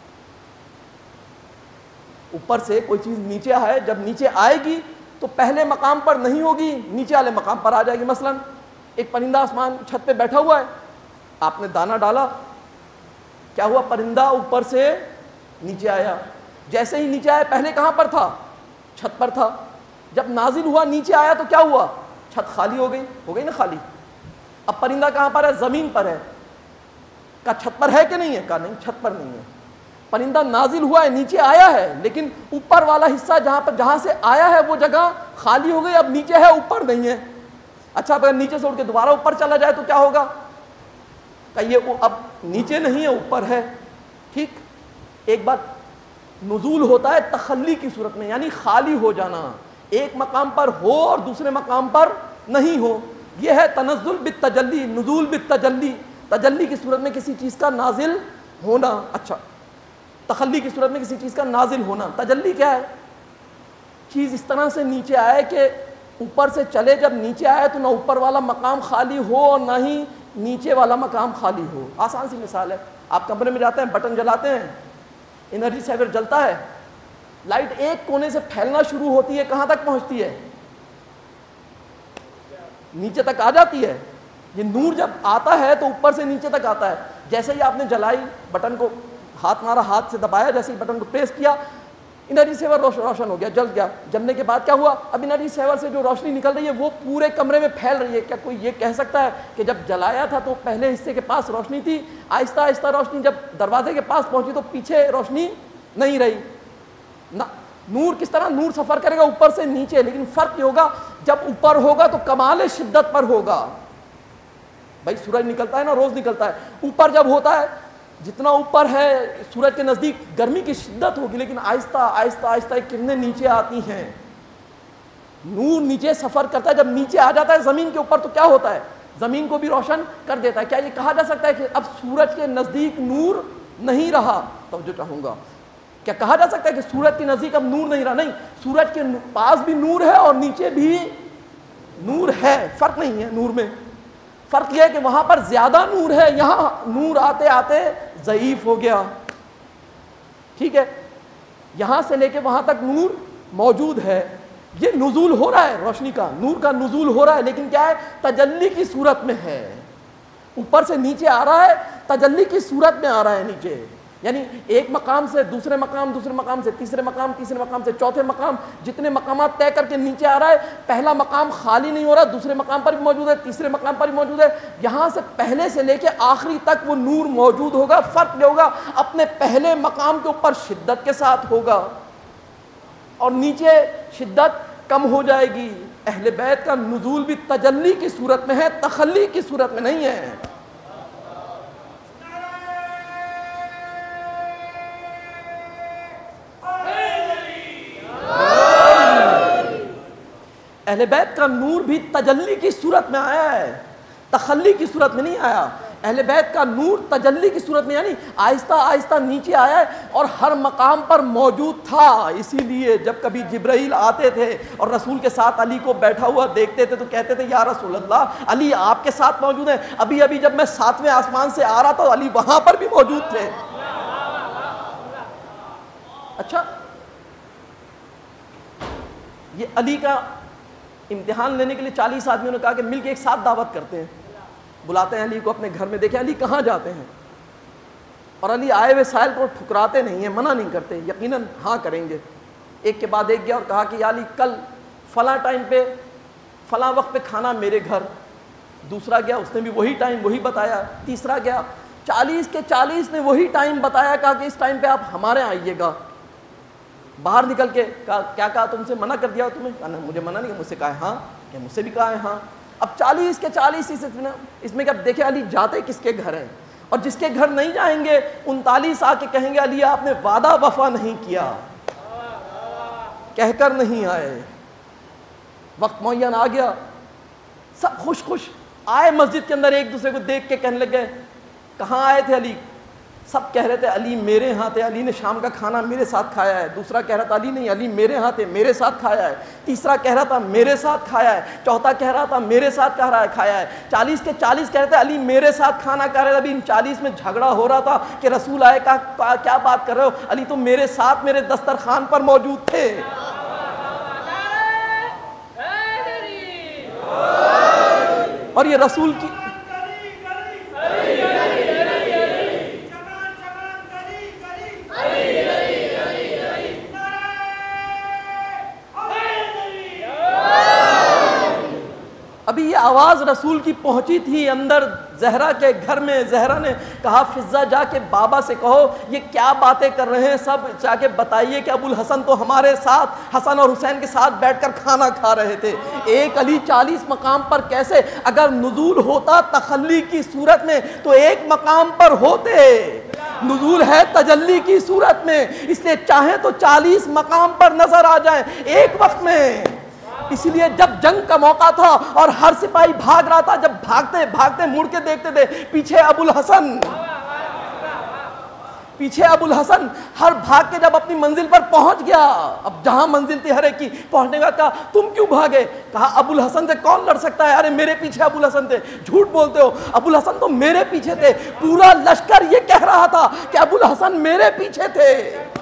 [SPEAKER 2] اوپر سے کوئی چیز نیچے آئے، جب نیچے آئے گی تو پہلے مقام پر نہیں ہوگی، نیچے والے مقام پر آ جائے گی۔ مثلا ایک پرندہ آسمان چھت پہ بیٹھا ہوا ہے، آپ نے دانہ ڈالا، کیا ہوا؟ پرندہ اوپر سے نیچے آیا، جیسے ہی نیچے آیا پہلے کہاں پر تھا؟ چھت پر تھا، جب نازل ہوا نیچے آیا تو کیا ہوا؟ چھت خالی ہو گئی، ہو گئی نا خالی۔ اب پرندہ کہاں پر ہے؟ زمین پر ہے۔ کہا چھت پر ہے کہ نہیں ہے؟ کہا نہیں، چھت پر نہیں ہے۔ پرندہ نازل ہوا ہے، نیچے آیا ہے، لیکن اوپر والا حصہ جہاں پر جہاں سے آیا ہے وہ جگہ خالی ہو گئی، اب نیچے ہے اوپر نہیں ہے۔ اچھا، اگر نیچے سے اڑ کے دوبارہ اوپر چلا جائے تو کیا ہوگا؟ کہ یہ اب نیچے نہیں ہے اوپر ہے۔ ٹھیک، ایک بات نزول ہوتا ہے تخلی کی صورت میں، یعنی خالی ہو جانا، ایک مقام پر ہو اور دوسرے مقام پر نہیں ہو، یہ ہے تنزل بالتجلی، نزول بالتجلی، تجلی کی صورت میں کسی چیز کا نازل ہونا۔ اچھا، تخلی کی صورت میں کسی چیز کا نازل ہونا۔ تجلی کیا ہے؟ چیز اس طرح سے نیچے آئے کہ اوپر سے چلے، جب نیچے آئے تو نہ اوپر والا مقام خالی ہو اور نہ ہی نیچے والا مقام خالی ہو۔ آسان سی مثال ہے، آپ کمرے میں جاتے ہیں، بٹن جلاتے ہیں، انرجی سیور جلتا ہے، لائٹ ایک کونے سے پھیلنا شروع ہوتی ہے، کہاں تک پہنچتی ہے؟ نیچے تک آ جاتی ہے۔ یہ نور جب آتا ہے تو اوپر سے نیچے تک آتا ہے۔ جیسے ہی آپ نے جلائی، بٹن کو ہاتھ مارا، ہاتھ سے دبایا، جیسے ہی بٹن کو پریس کیا، انرجی سیور روشن ہو گیا، جل گیا۔ جلنے کے بعد کیا ہوا؟ اب انرجی سیور سے جو روشنی نکل رہی ہے وہ پورے کمرے میں پھیل رہی ہے۔ کیا کوئی یہ کہہ سکتا ہے کہ جب جلایا تھا تو پہلے حصے کے پاس روشنی تھی، آہستہ آہستہ روشنی جب دروازے کے پاس پہنچی تو پیچھے روشنی نہیں رہی؟ نہ، نور کس طرح نور سفر کرے گا اوپر سے نیچے، لیکن فرق یہ ہوگا جب اوپر ہوگا تو کمال شدت پر ہوگا۔ بھائی سورج نکلتا ہے نا، روز نکلتا ہے، اوپر جب ہوتا ہے جتنا اوپر ہے سورج کے نزدیک گرمی کی شدت ہوگی، لیکن آہستہ آہستہ آہستہ کرنیں نیچے آتی ہیں، نور نیچے سفر کرتا ہے۔ جب نیچے آ جاتا ہے زمین کے اوپر تو کیا ہوتا ہے؟ زمین کو بھی روشن کر دیتا ہے۔ کیا یہ کہا جا سکتا ہے کہ اب سورج کے نزدیک نور نہیں رہا؟ توجہ چاہوں گا، کیا کہا جا سکتا ہے کہ سورج کے نزدیک اب نور نہیں رہا؟ نہیں، سورج کے پاس بھی نور ہے اور نیچے بھی نور ہے، فرق نہیں ہے نور میں۔ فرق یہ ہے کہ وہاں پر زیادہ نور ہے، یہاں نور آتے آتے ضعیف ہو گیا۔ ٹھیک ہے، یہاں سے لے کے وہاں تک نور موجود ہے، یہ نزول ہو رہا ہے، روشنی کا، نور کا نزول ہو رہا ہے، لیکن کیا ہے؟ تجلی کی صورت میں ہے، اوپر سے نیچے آ رہا ہے، تجلی کی صورت میں آ رہا ہے نیچے، یعنی ایک مقام سے دوسرے مقام، دوسرے مقام سے تیسرے مقام، تیسرے مقام سے چوتھے مقام، جتنے مقامات طے کر کے نیچے آ رہا ہے، پہلا مقام خالی نہیں ہو رہا، دوسرے مقام پر بھی موجود ہے، تیسرے مقام پر بھی موجود ہے، یہاں سے پہلے سے لے کے آخری تک وہ نور موجود ہوگا۔ فرق یہ ہوگا اپنے پہلے مقام کے اوپر شدت کے ساتھ ہوگا اور نیچے شدت کم ہو جائے گی۔ اہل بیت کا نزول بھی تجلی کی صورت میں ہے، تخلی کی صورت میں نہیں ہے۔ اہل بیت کا نور بھی تجلی کی صورت میں آیا ہے، تخلی کی صورت میں نہیں آیا۔ اہل بیت کا نور تجلی کی صورت میں یعنی آہستہ آہستہ نیچے آیا ہے اور ہر مقام پر موجود تھا. اسی لیے جب کبھی جبرائیل آتے تھے اور رسول کے ساتھ علی کو بیٹھا ہوا دیکھتے تھے تو کہتے تھے یا رسول اللہ علی آپ کے ساتھ موجود ہیں. ابھی ابھی جب میں ساتویں آسمان سے آ رہا تھا علی وہاں پر بھی موجود تھے. اچھا یہ علی کا امتحان لینے کے لیے چالیس آدمیوں نے کہا کہ مل کے ایک ساتھ دعوت کرتے ہیں. بلاتے ہیں علی کو اپنے گھر میں. دیکھیں علی کہاں جاتے ہیں اور علی آئے ہوئے سائل کو ٹھکراتے نہیں ہیں, منع نہیں کرتے, یقیناً ہاں کریں گے. ایک کے بعد ایک گیا اور کہا کہ یا علی کل فلاں ٹائم پہ فلاں وقت پہ کھانا میرے گھر. دوسرا گیا اس نے بھی وہی ٹائم وہی بتایا. تیسرا گیا چالیس کے چالیس نے وہی ٹائم بتایا, کہا کہ اس ٹائم پہ آپ ہمارے آئیے گا. باہر نکل کے کہا کیا کہا تم سے منع کر دیا تمہیں؟ کہا مجھے منع نہیں, مجھ سے کہا ہے ہاں, کہ مجھ سے بھی کہا ہے ہاں. اب چالیس کے چالیس اس میں کہ اب دیکھیں علی جاتے کس کے گھر ہیں اور جس کے گھر نہیں جائیں گے انتالیس آ کے کہیں گے علی آپ نے وعدہ وفا نہیں کیا, کہہ کر نہیں آئے. وقت معین آ گیا, سب خوش خوش آئے مسجد کے اندر, ایک دوسرے کو دیکھ کے کہنے لگے کہاں آئے تھے علی؟ سب کہہ رہے تھے علی میرے ہاں تھے, علی نے شام کا کھانا میرے ساتھ کھایا ہے. دوسرا کہہ رہا تھا علی نہیں علی میرے ہاں تھے, میرے ساتھ کھایا ہے. تیسرا کہہ رہا تھا میرے ساتھ کھایا ہے. چوتھا کہہ رہا تھا میرے ساتھ کہہ رہا ہے کھایا ہے. چالیس کے چالیس کہہ رہے تھے علی میرے ساتھ کھانا کھا رہے تھے. ابھی ان چالیس میں جھگڑا ہو رہا تھا کہ رسول آئے, کہا کیا بات کر رہے ہو, علی تو میرے ساتھ میرے دسترخوان پر موجود تھے. اور یہ رسول کی ابھی یہ آواز رسول کی پہنچی تھی اندر زہرا کے گھر میں. زہرا نے کہا فضہ جا کے بابا سے کہو یہ کیا باتیں کر رہے ہیں, سب جا کے بتائیے کہ ابو الحسن تو ہمارے ساتھ حسن اور حسین کے ساتھ بیٹھ کر کھانا کھا رہے تھے. ایک علی چالیس مقام پر کیسے؟ اگر نزول ہوتا تخلی کی صورت میں تو ایک مقام پر ہوتے. نزول ہے تجلی کی صورت میں, اس لیے چاہیں تو چالیس مقام پر نظر آ جائیں ایک وقت میں. اسی لیے جب جنگ کا موقع تھا اور ہر سپاہی بھاگ رہا تھا, جب بھاگتے بھاگتے مڑ کے دیکھتے تھے پیچھے ابو الحسن, پیچھے ابو الحسن ہر بھاگ کے جب اپنی منزل پر پہنچ گیا, اب جہاں منزل تھی ہر ایک کی پہنچنے کا, کہا تم کیوں بھاگے؟ کہا ابو الحسن سے کون لڑ سکتا ہے, ارے میرے پیچھے ابو الحسن تھے. جھوٹ بولتے ہو, ابو الحسن تو میرے پیچھے تھے. پورا لشکر یہ کہہ رہا تھا کہ ابو الحسن میرے پیچھے تھے,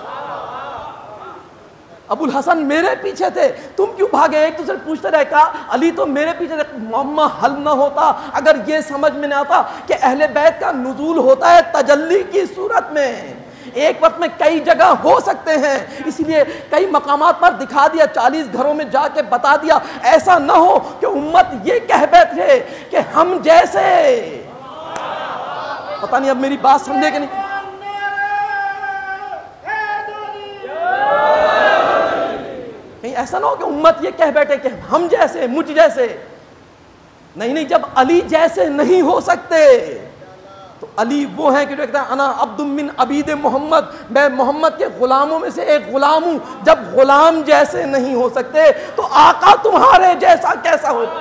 [SPEAKER 2] ابو الحسن میرے پیچھے تھے, تم کیوں بھاگے؟ ایک دوسرے پوچھتے رہے. کہا علی تو میرے پیچھے تھے. معمہ حل نہ ہوتا اگر یہ سمجھ میں نہ آتا کہ اہل بیت کا نزول ہوتا ہے تجلی کی صورت میں, ایک وقت میں کئی جگہ ہو سکتے ہیں. اسی لیے کئی مقامات پر دکھا دیا, چالیس گھروں میں جا کے بتا دیا. ایسا نہ ہو کہ امت یہ کہہ بیٹھے کہ ہم جیسے, پتہ نہیں اب میری بات سمجھے کہ نہیں, کہیں ایسا نہ ہو کہ امت یہ کہہ بیٹھے کہ ہم جیسے مجھ جیسے. نہیں نہیں, جب علی جیسے نہیں ہو سکتے تو علی وہ ہیں کہ جو کہتا ہے انا عبد من عبید محمد, میں محمد کے غلاموں میں سے ایک غلام ہوں. جب غلام جیسے نہیں ہو سکتے تو آقا تمہارے جیسا کیسا ہو؟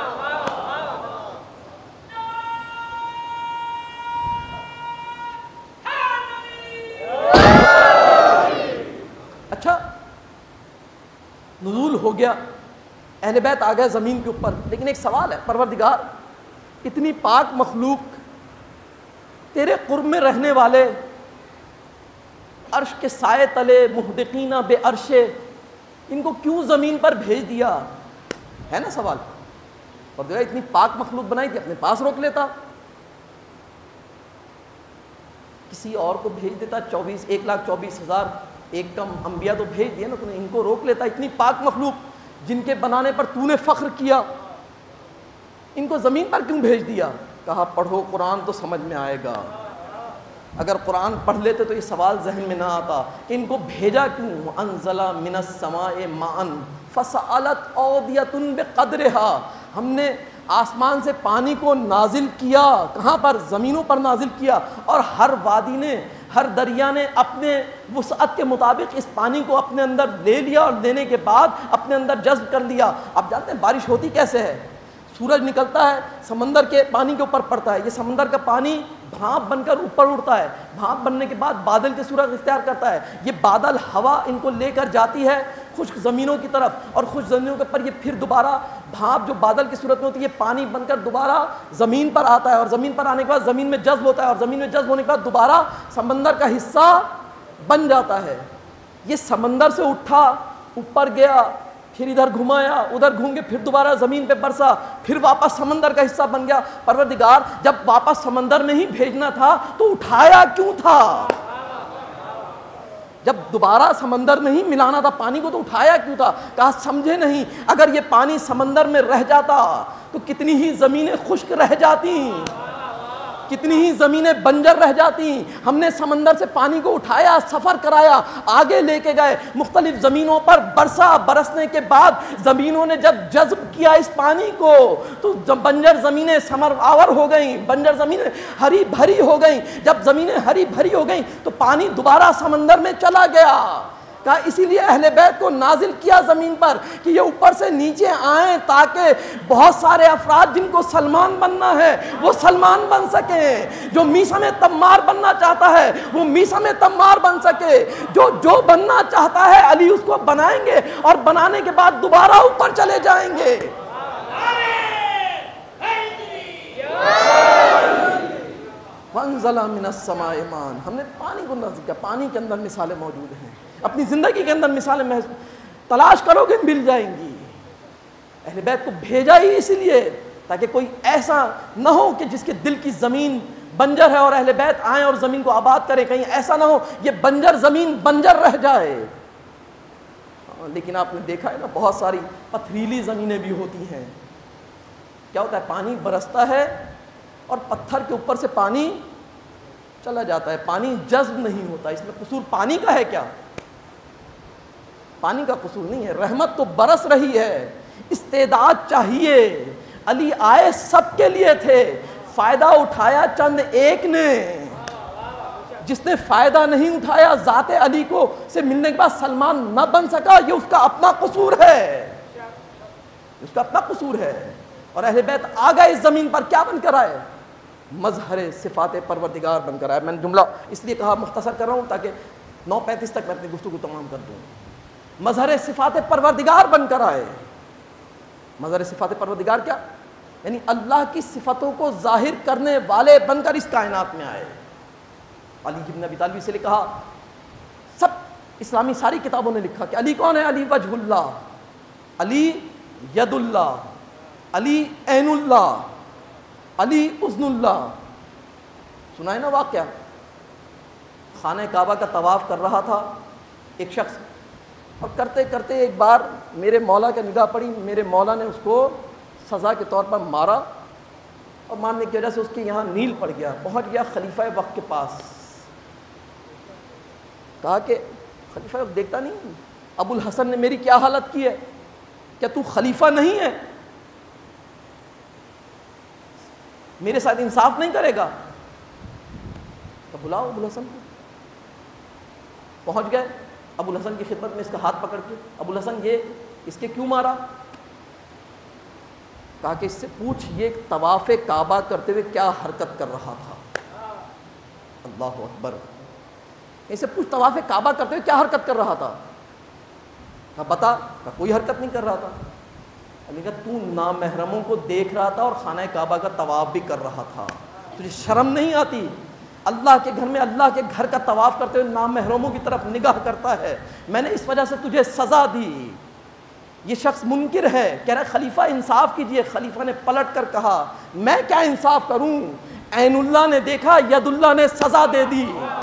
[SPEAKER 2] اچھا نزول ہو گیا, اہل بیت آ گئے زمین کے اوپر, لیکن ایک سوال ہے, پروردگار اتنی پاک مخلوق, تیرے قرب میں رہنے والے, عرش کے سائے تلے محدقین بے عرشے, ان کو کیوں زمین پر بھیج دیا؟ ہے نا سوال. پروردگار اتنی پاک مخلوق بنائی تھی, اپنے پاس روک لیتا, کسی اور کو بھیج دیتا. چوبیس ایک لاکھ چوبیس ہزار ایک کم انبیاء تو بھیج دیا نا تو نے, ان کو روک لیتا. اتنی پاک مخلوق جن کے بنانے پر تو نے فخر کیا, ان کو زمین پر کیوں بھیج دیا؟ کہا پڑھو قرآن تو سمجھ میں آئے گا. اگر قرآن پڑھ لیتے تو یہ سوال ذہن میں نہ آتا کہ ان کو بھیجا کیوں. انزل من السماء ماء فسالت اودیۃ بقدرها, ہم نے آسمان سے پانی کو نازل کیا. کہاں پر؟ زمینوں پر نازل کیا, اور ہر وادی نے, ہر دریا نے اپنے وسعت کے مطابق اس پانی کو اپنے اندر لے لیا, اور لینے کے بعد اپنے اندر جذب کر لیا. آپ جانتے ہیں بارش ہوتی کیسے ہے؟ سورج نکلتا ہے سمندر کے پانی کے اوپر پڑتا ہے، یہ سمندر کا پانی بھاپ بن کر اوپر اڑتا ہے، بھاپ بننے کے بعد بادل کی صورت اختیار کرتا ہے، یہ بادل ہوا ان کو لے کر جاتی ہے خشک زمینوں کی طرف، اور خشک زمینوں کے پر یہ پھر دوبارہ بھاپ جو بادل کی صورت میں ہوتی ہے یہ پانی بن کر دوبارہ زمین پر آتا ہے، اور زمین پر آنے کے بعد زمین میں جذب ہوتا ہے، اور زمین میں جذب ہونے کے بعد دوبارہ سمندر کا حصہ بن جاتا ہے۔ یہ سمندر سے اٹھا، اوپر گیا، پھر ادھر گھمایا، ادھر گھوم کے پھر دوبارہ زمین پہ برسا، پھر واپس سمندر کا حصہ بن گیا۔ پروردگار جب واپس سمندر میں ہی بھیجنا تھا تو اٹھایا کیوں تھا؟ جب دوبارہ سمندر میں ہی ملانا تھا پانی کو تو اٹھایا کیوں تھا؟ کہا سمجھے نہیں، اگر یہ پانی سمندر میں رہ جاتا تو کتنی ہی زمینیں خشک رہ جاتی، کتنی ہی زمینیں بنجر رہ جاتی۔ ہم نے سمندر سے پانی کو اٹھایا، سفر کرایا، آگے لے کے گئے، مختلف زمینوں پر برسا، برسنے کے بعد زمینوں نے جب جذب کیا اس پانی کو تو بنجر زمینیں ثمر آور ہو گئیں، بنجر زمینیں ہری بھری ہو گئیں۔ جب زمینیں ہری بھری ہو گئیں تو پانی دوبارہ سمندر میں چلا گیا۔ کہا اسی لیے اہل بیت کو نازل کیا زمین پر کہ یہ اوپر سے نیچے آئیں تاکہ بہت سارے افراد جن کو سلمان بننا ہے وہ سلمان بن سکیں، جو میثم تمار بننا چاہتا ہے وہ میثم تمار بن سکے، جو جو بننا چاہتا ہے علی اس کو بنائیں گے اور بنانے کے بعد دوبارہ اوپر چلے جائیں گے۔ وَأَنزَلَ مِنَ السَّمَاءِ مَاءً، ہم نے پانی کو نازل کیا۔ پانی کے اندر مثالیں موجود ہیں، اپنی زندگی کے اندر مثالیں تلاش کرو گے مل جائیں گی۔ اہل بیت کو بھیجا ہی اسی لیے تاکہ کوئی ایسا نہ ہو کہ جس کے دل کی زمین بنجر ہے اور اہل بیت آئیں اور زمین کو آباد کریں، کہیں ایسا نہ ہو یہ بنجر زمین بنجر رہ جائے۔ لیکن آپ نے دیکھا ہے نا بہت ساری پتھریلی زمینیں بھی ہوتی ہیں، کیا ہوتا ہے پانی برستا ہے اور پتھر کے اوپر سے پانی چلا جاتا ہے، پانی جذب نہیں ہوتا۔ اس میں قصور پانی کا ہے کیا؟ پانی کا قصور نہیں ہے، رحمت تو برس رہی ہے، استعداد چاہیے۔ علی آئے سب کے لیے تھے، فائدہ اٹھایا چند ایک نے، جس نے فائدہ نہیں اٹھایا ذات علی کو سے ملنے کے بعد سلمان نہ بن سکا، یہ اس کا اپنا قصور ہے، اس کا اپنا قصور ہے۔ اور اہل بیت آ گئے اس زمین پر کیا بن کر آئے؟ مظہر صفات پروردگار بن کر آئے۔ میں نے جملہ اس لیے کہا مختصر کر رہا ہوں تاکہ نو پینتیس تک میں اپنی گفتگو تمام کر دوں۔ مظہر صفات پروردگار بن کر آئے۔ مظہر صفات پروردگار کیا؟ یعنی اللہ کی صفتوں کو ظاہر کرنے والے بن کر اس کائنات میں آئے۔ علی ابن ابی طالب سے کہا، سب اسلامی ساری کتابوں نے لکھا کہ علی کون ہے؟ علی وجہ اللہ، علی ید اللہ، علی عین اللہ، علی اذن اللہ۔ سنا ہے نا واقعہ؟ خانہ کعبہ کا طواف کر رہا تھا ایک شخص، اور کرتے کرتے ایک بار میرے مولا کا نگاہ پڑی، میرے مولا نے اس کو سزا کے طور پر مارا، اور مارنے کی وجہ سے اس کے یہاں نیل پڑ گیا، پہنچ گیا خلیفہ وقت کے پاس۔ کہا کہ خلیفہ وقت دیکھتا نہیں ابو الحسن نے میری کیا حالت کی ہے، کیا تو خلیفہ نہیں ہے؟ میرے ساتھ انصاف نہیں کرے گا؟ تو بلاؤ ابو الحسن کو۔ پہنچ گئے ابو الحسن کی خدمت میں، اس کا ہاتھ پکڑ کے، ابو الحسن یہ اس کے کیوں مارا؟ کہا کہ اس سے پوچھ یہ طواف کعبہ کرتے ہوئے کیا حرکت کر رہا تھا۔ اللہ اکبر، اس سے پوچھ طواف کعبہ کرتے ہوئے کیا حرکت کر رہا تھا؟ کہا بتا۔ کہا کوئی حرکت نہیں کر رہا تھا۔ علی کہا تو نامحرموں کو دیکھ رہا تھا اور خانہ کعبہ کا طواف بھی کر رہا تھا، تجھے شرم نہیں آتی؟ اللہ کے گھر میں اللہ کے گھر کا طواف کرتے ہوئے نامحرموں کی طرف نگاہ کرتا ہے، میں نے اس وجہ سے تجھے سزا دی۔ یہ شخص منکر ہے، کہہ رہا ہے خلیفہ انصاف کیجئے۔ خلیفہ نے پلٹ کر کہا میں کیا انصاف کروں، عین اللہ نے دیکھا، ید اللہ نے سزا دے دی۔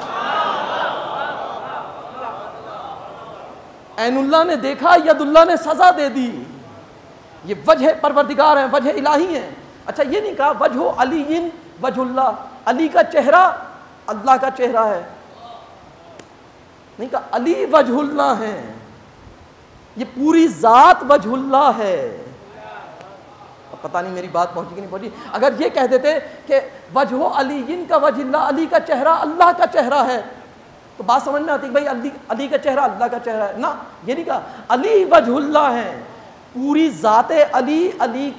[SPEAKER 2] عین اللہ نے دیکھا، ید اللہ نے سزا دے دی۔ یہ وجہ پروردگار ہیں، وجہ الہی ہیں۔ اچھا یہ نہیں کہا وجہ علی وجہ اللہ، علی کا چہرہ اللہ کا چہرہ ہے، نہیں کہا علی وجہ اللہ ہے، یہ پوری ذات وجہ اللہ ہے۔ اب پتہ نہیں میری بات پہنچی کہ نہیں پہنچی۔ اگر یہ کہہ دیتے کہ وجہ علی کا وجہ اللہ، علی کا چہرہ اللہ کا چہرہ ہے، تو بات سمجھ میں آتی کہ بھائی علی علی کا چہرہ اللہ کا چہرہ ہے۔ نہ، یہ نہیں کہا علی وجہ اللہ ہے، پوری ذات علی علی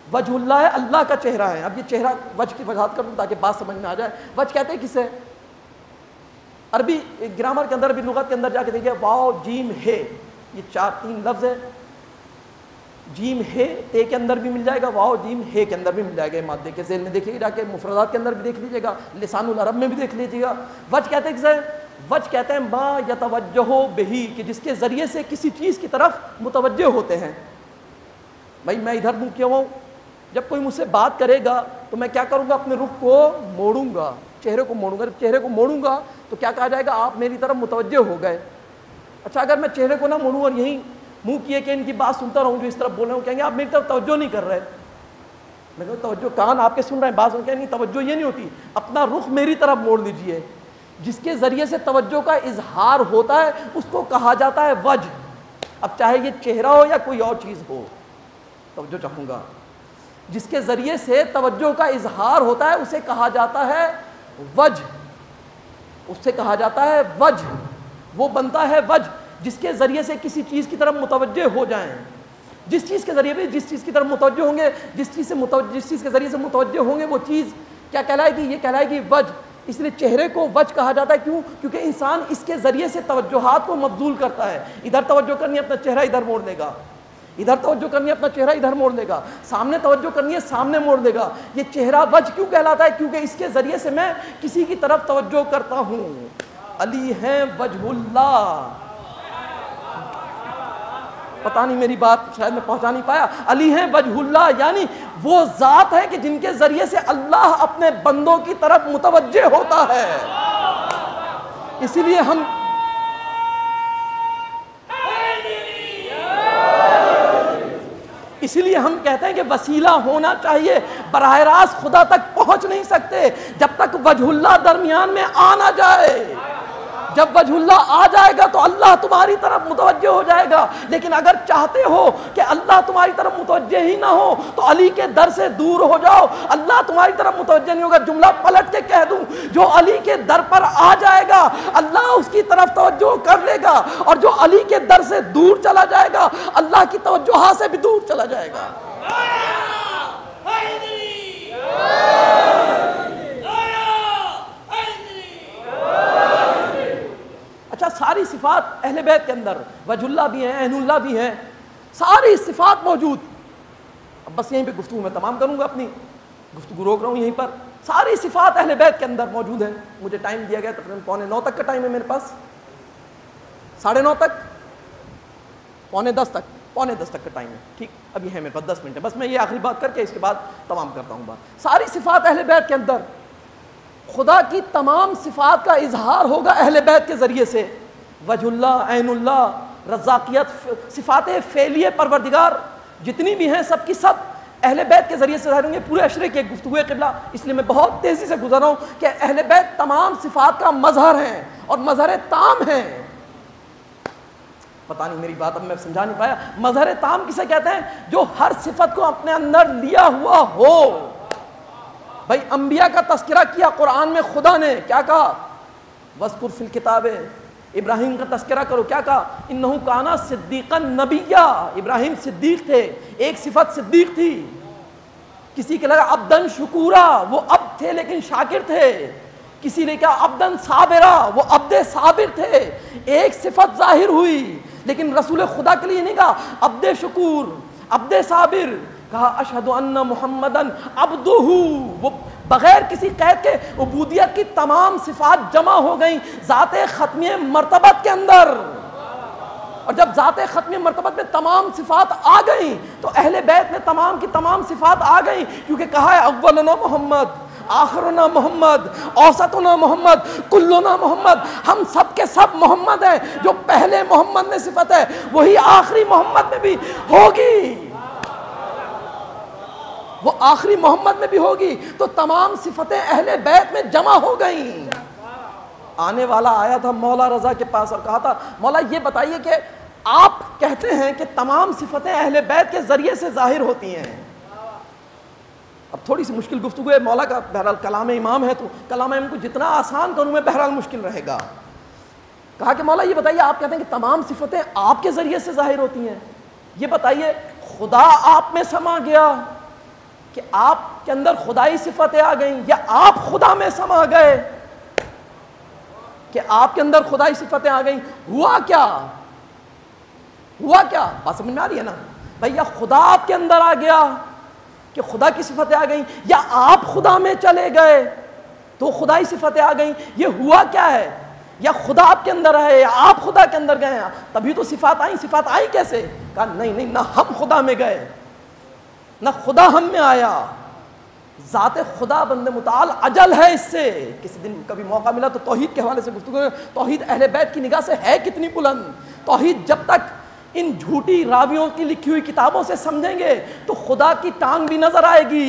[SPEAKER 2] وجہ اللہ ہے، اللہ کا چہرہ ہے. اب یہ چہرہ وجہ کی وضاحت کر دوں تاکہ بات سمجھ میں آ جائے. وجہ کہتے ہیں کسے؟ عربی گرامر کے اندر، عربی لغت کے اندر جا کے دیکھیے، واو جیم ہے، یہ چار تین لفظ ہے. جیم ہے تے کے اندر بھی مل جائے گا، واو جیم ہے کے اندر بھی مل جائے گا. مادے کے ذیل میں دیکھیے جا کے، مفردات کے اندر بھی دیکھ لیجیے گا، لسان العرب میں بھی دیکھ لیجیے گا. وجہ کہتے ہیں کسے؟ وجہ کہتے ہیں ما یتوجہ بہی، کہ جس کے ذریعے سے کسی چیز کی طرف متوجہ ہوتے ہیں. بھائی میں ادھر منہ کیا ہوں، جب کوئی مجھ سے بات کرے گا تو میں کیا کروں گا؟ اپنے رخ کو موڑوں گا، چہرے کو موڑوں گا. جب چہرے کو موڑوں گا تو کیا کہا جائے گا؟ آپ میری طرف متوجہ ہو گئے. اچھا اگر میں چہرے کو نہ موڑوں اور یہیں منہ کیے کہ ان کی بات سنتا رہوں جو اس طرف بول رہے ہوں، کہیں گے آپ میری طرف توجہ نہیں کر رہے. میں کہوں توجہ کان آپ کے سن رہے ہیں، بات سن کے نہیں، توجہ یہ نہیں ہوتی. اپنا رخ میری طرف موڑ لیجئے. جس کے ذریعے سے توجہ کا اظہار ہوتا ہے اس کو کہا جاتا ہے وجہ. اب چاہے یہ چہرہ ہو یا کوئی اور چیز ہو، توجہ چاہوں گا، جس کے ذریعے سے توجہ کا اظہار ہوتا ہے اسے کہا جاتا ہے وجہ. اس سے کہا جاتا ہے وجہ. وہ بنتا ہے وجہ جس کے ذریعے سے کسی چیز کی طرف متوجہ ہو جائیں. جس چیز کے ذریعے بھی جس چیز کی طرف متوجہ ہوں گے، جس چیز سے متوجہ جس چیز کے ذریعے سے متوجہ ہوں گے، وہ چیز کیا کہلائے گی؟ یہ کہلائے گی وجہ. اس لیے چہرے کو وجہ کہا جاتا ہے. کیوں؟ کیونکہ انسان اس کے ذریعے سے توجہات کو مبذول کرتا ہے. ادھر توجہ کرنی ہے اپنا چہرہ ادھر موڑ دے گا، ادھر توجہ کرنی ہے اپنا چہرہ ادھر موڑ دے گا، سامنے توجہ کرنی ہے سامنے موڑ دے گا. یہ چہرہ وجہ کیوں کہلاتا ہے؟ کیونکہ اس کے ذریعے سے میں کسی کی طرف توجہ کرتا ہوں. علی ہیں وجہ اللہ. پتہ نہیں میری بات شاید میں پہنچا نہیں پایا. علی ہیں وجہ اللہ یعنی وہ ذات ہے کہ جن کے ذریعے سے اللہ اپنے بندوں کی طرف متوجہ ہوتا ہے. اسی لیے ہم اسی لیے ہم کہتے ہیں کہ وسیلہ ہونا چاہیے. براہ راست خدا تک پہنچ نہیں سکتے جب تک وجہ اللہ درمیان میں آ نہ جائے. جب وجہ اللہ آ جائے گا تو اللہ تمہاری طرف متوجہ ہو جائے گا. لیکن اگر چاہتے ہو کہ اللہ تمہاری طرف متوجہ ہی نہ ہو تو علی کے در سے دور ہو جاؤ. اللہ تمہاری طرف متوجہ نہیں ہوگا. جملہ پلٹ کے کہہ دوں، جو علی کے در پر آ جائے گا اللہ اس کی طرف توجہ کر لے گا، اور جو علی کے در سے دور چلا جائے گا اللہ کی توجہ سے بھی دور چلا جائے گا. اچھا ساری صفات اہل بیت کے اندر وجہ اللہ بھی ہیں، عین اللہ بھی ہیں، ساری صفات موجود. اب بس یہیں پہ گفتگو میں تمام کروں گا، اپنی گفتگو روک رہا ہوں یہیں پر. ساری صفات اہل بیت کے اندر موجود ہیں. مجھے ٹائم دیا گیا تقریباً پونے نو تک کا ٹائم ہے میرے پاس، ساڑھے نو تک، پونے دس تک، پونے دس تک کا ٹائم ہے. ٹھیک ابھی ہے میرے پاس دس منٹ ہے. بس میں یہ آخری بات کر کے اس کے بعد تمام کرتا ہوں بات. ساری صفات اہل بیت کے اندر خدا کی تمام صفات کا اظہار ہوگا اہل بیت کے ذریعے سے. وجہ اللہ، عین اللہ، رزاقیت، صفات فعلیہ پروردگار جتنی بھی ہیں سب کی سب اہل بیت کے ذریعے سے ظاہر ہوں گے. پورے عشرے کی ایک گفتگو ہے قبلہ، اس لیے میں بہت تیزی سے گزر رہا ہوں کہ اہل بیت تمام صفات کا مظہر ہیں اور مظہر تام ہیں. پتہ نہیں میری بات اب میں سمجھا نہیں پایا. مظہر تام کسے کہتے ہیں؟ جو ہر صفت کو اپنے اندر لیا ہوا ہو. بھائی انبیاء کا تذکرہ کیا قرآن میں، خدا نے کیا کہا؟ وَاذْكُرْ فِي الْكِتَابِ، ابراہیم کا تذکرہ کرو. کیا کہا؟ اِنَّهُ كَانَ صِدِّيقًا نَبِيًّا، ابراہیم صدیق تھے. ایک صفت صدیق تھی. کسی کے لگا عبدن شکورا، وہ عبد تھے لیکن شاکر تھے. کسی نے کہا عبدن صابرا، وہ عبد صابر تھے. ایک صفت ظاہر ہوئی لیکن رسول خدا کے لیے نہیں کہا عبد شکور، عبد صابر. کہا اشہد ان محمدن عبدہ، وہ بغیر کسی قید کے عبودیت کی تمام صفات جمع ہو گئیں ذات ختمی مرتبت کے اندر. اور جب ذات ختمی مرتبت میں تمام صفات آ گئیں تو اہل بیت میں تمام کی تمام صفات آ گئیں، کیونکہ کہا ہے اولنا محمد، آخرنا محمد، اوسطنا محمد، کلنا محمد. ہم سب کے سب محمد ہیں. جو پہلے محمد میں صفت ہے وہی آخری محمد میں بھی ہوگی، وہ آخری محمد میں بھی ہوگی. تو تمام صفتیں اہل بیت میں جمع ہو گئیں. آنے والا آیا تھا مولا رضا کے پاس اور کہا تھا مولا یہ بتائیے کہ آپ کہتے ہیں کہ تمام صفتیں اہل بیت کے ذریعے سے ظاہر ہوتی ہیں. اب تھوڑی سی مشکل گفتگو ہے مولا کا، بہرحال کلام امام ہے تو کلام امام کو جتنا آسان کروں میں بہرحال مشکل رہے گا. کہا کہ مولا یہ بتائیے آپ کہتے ہیں کہ تمام صفتیں آپ کے ذریعے سے ظاہر ہوتی ہیں، یہ بتائیے خدا آپ میں سما گیا کہ آپ کے اندر خدائی صفتیں آ گئیں یا آپ خدا میں سما گئے؟ کہ آپ کے اندر خدائی صفتیں آ گئیں، ہوا کیا؟ ہوا کیا؟ بات سمجھ میں آ رہی ہے نا بھائی؟ یا خدا آپ کے اندر آ گیا کہ خدا کی صفتیں آ گئیں، یا آپ خدا میں چلے گئے تو خدائی صفتیں آ گئیں؟ یہ ہوا کیا ہے؟ یا خدا آپ کے اندر ہے یا آپ خدا کے اندر گئے ہیں تبھی تو صفات آئیں؟ صفات آئی کیسے؟ کہا نہیں نہیں، نہ ہم خدا میں گئے نہ خدا ہم میں آیا، ذات خدا بند متعال اجل ہے اس سے۔ کسی دن کبھی موقع ملا تو توحید کے حوالے سے گفتگو کریں۔ توحید اہل بیت کی نگاہ سے ہے کتنی بلند؟ توحید جب تک ان جھوٹی راویوں کی لکھی ہوئی کتابوں سے سمجھیں گے تو خدا کی ٹانگ بھی نظر آئے گی،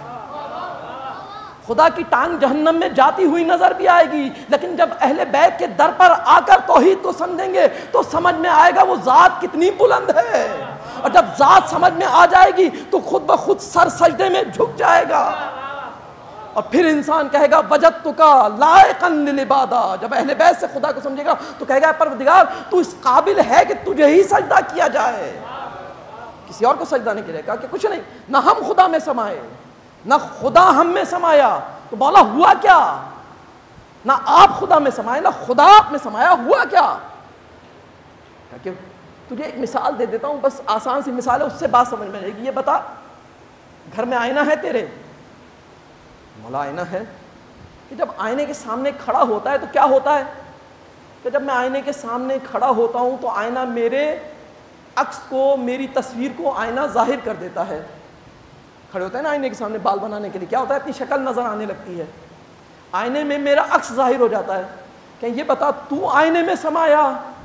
[SPEAKER 2] خدا کی ٹانگ جہنم میں جاتی ہوئی نظر بھی آئے گی، لیکن جب اہل بیت کے در پر آ کر توحید کو سمجھیں گے تو سمجھ میں آئے گا وہ ذات کتنی بلند ہے، اور جب ذات سمجھ میں آ جائے گی تو خود بخود سر سجدے میں جھک جائے گا، اور پھر انسان کہے گا وجدتک لائقا للعبادہ۔ جب اہل بیت سے خدا کو سمجھے گا تو کہے گا پروردگار تو اس قابل ہے کہ تجھے ہی سجدہ کیا جائے، کسی اور کو سجدہ نہیں کرے گا کہ کچھ نہیں، نہ ہم خدا میں سمائے نہ خدا ہم میں سمایا۔ تو مولا ہوا کیا؟ نہ آپ خدا میں سمائے نہ خدا آپ میں سمایا، ہوا کیا؟ کہ تجھے ایک مثال دے دیتا ہوں، بس آسان سی مثال ہے، اس سے بات سمجھ میں آئے گی۔ یہ بتا، گھر میں آئینہ ہے تیرے؟ مولا آئینہ ہے۔ کہ جب آئینے کے سامنے کھڑا ہوتا ہے تو کیا ہوتا ہے؟ کہ جب میں آئینے کے سامنے کھڑا ہوتا ہوں تو آئینہ میرے عکس کو، میری تصویر کو آئینہ ظاہر کر دیتا ہے۔ کھڑے ہوتا ہے نا آئینے کے سامنے بال بنانے کے لیے، کیا ہوتا ہے؟ اپنی شکل نظر آنے لگتی ہے، آئینے میں میرا عکس ظاہر ہو جاتا ہے۔ کہ یہ بتا تو آئینے میں سمایا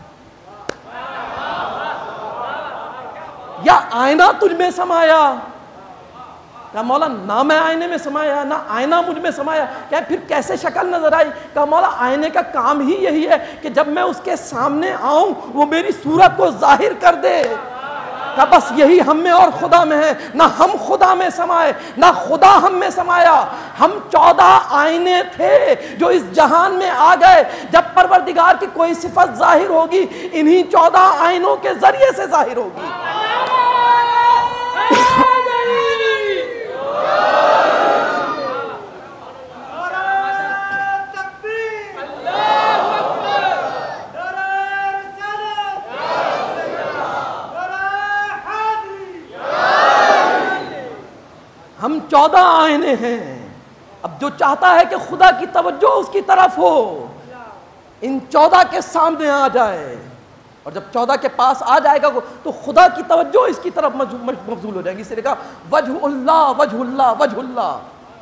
[SPEAKER 2] یا آئینہ تجھ میں سمایا؟ کہا مولا نہ میں آئینے میں سمایا نہ آئینہ مجھ میں سمایا۔ کہ پھر کیسے شکل نظر آئی؟ کہا مولا آئینے کا کام ہی یہی ہے کہ جب میں اس کے سامنے آؤں وہ میری صورت کو ظاہر کر دے۔ کہ بس یہی ہم میں اور خدا میں ہے، نہ ہم خدا میں سمائے نہ خدا ہم میں سمایا۔ ہم چودہ آئینے تھے جو اس جہان میں آ گئے، جب پروردگار کی کوئی صفت ظاہر ہوگی انہی چودہ آئینوں کے ذریعے سے ظاہر ہوگی۔ ہم چودہ آئینے ہیں۔ اب جو چاہتا ہے کہ خدا کی توجہ اس کی طرف ہو، ان چودہ کے سامنے آ جائے، اور جب چودہ کے پاس آ جائے گا تو خدا کی توجہ اس کی طرف مبذول ہو جائے گی۔ اس لیے کہا وجہ اللہ وجہ اللہ وجہ اللہ،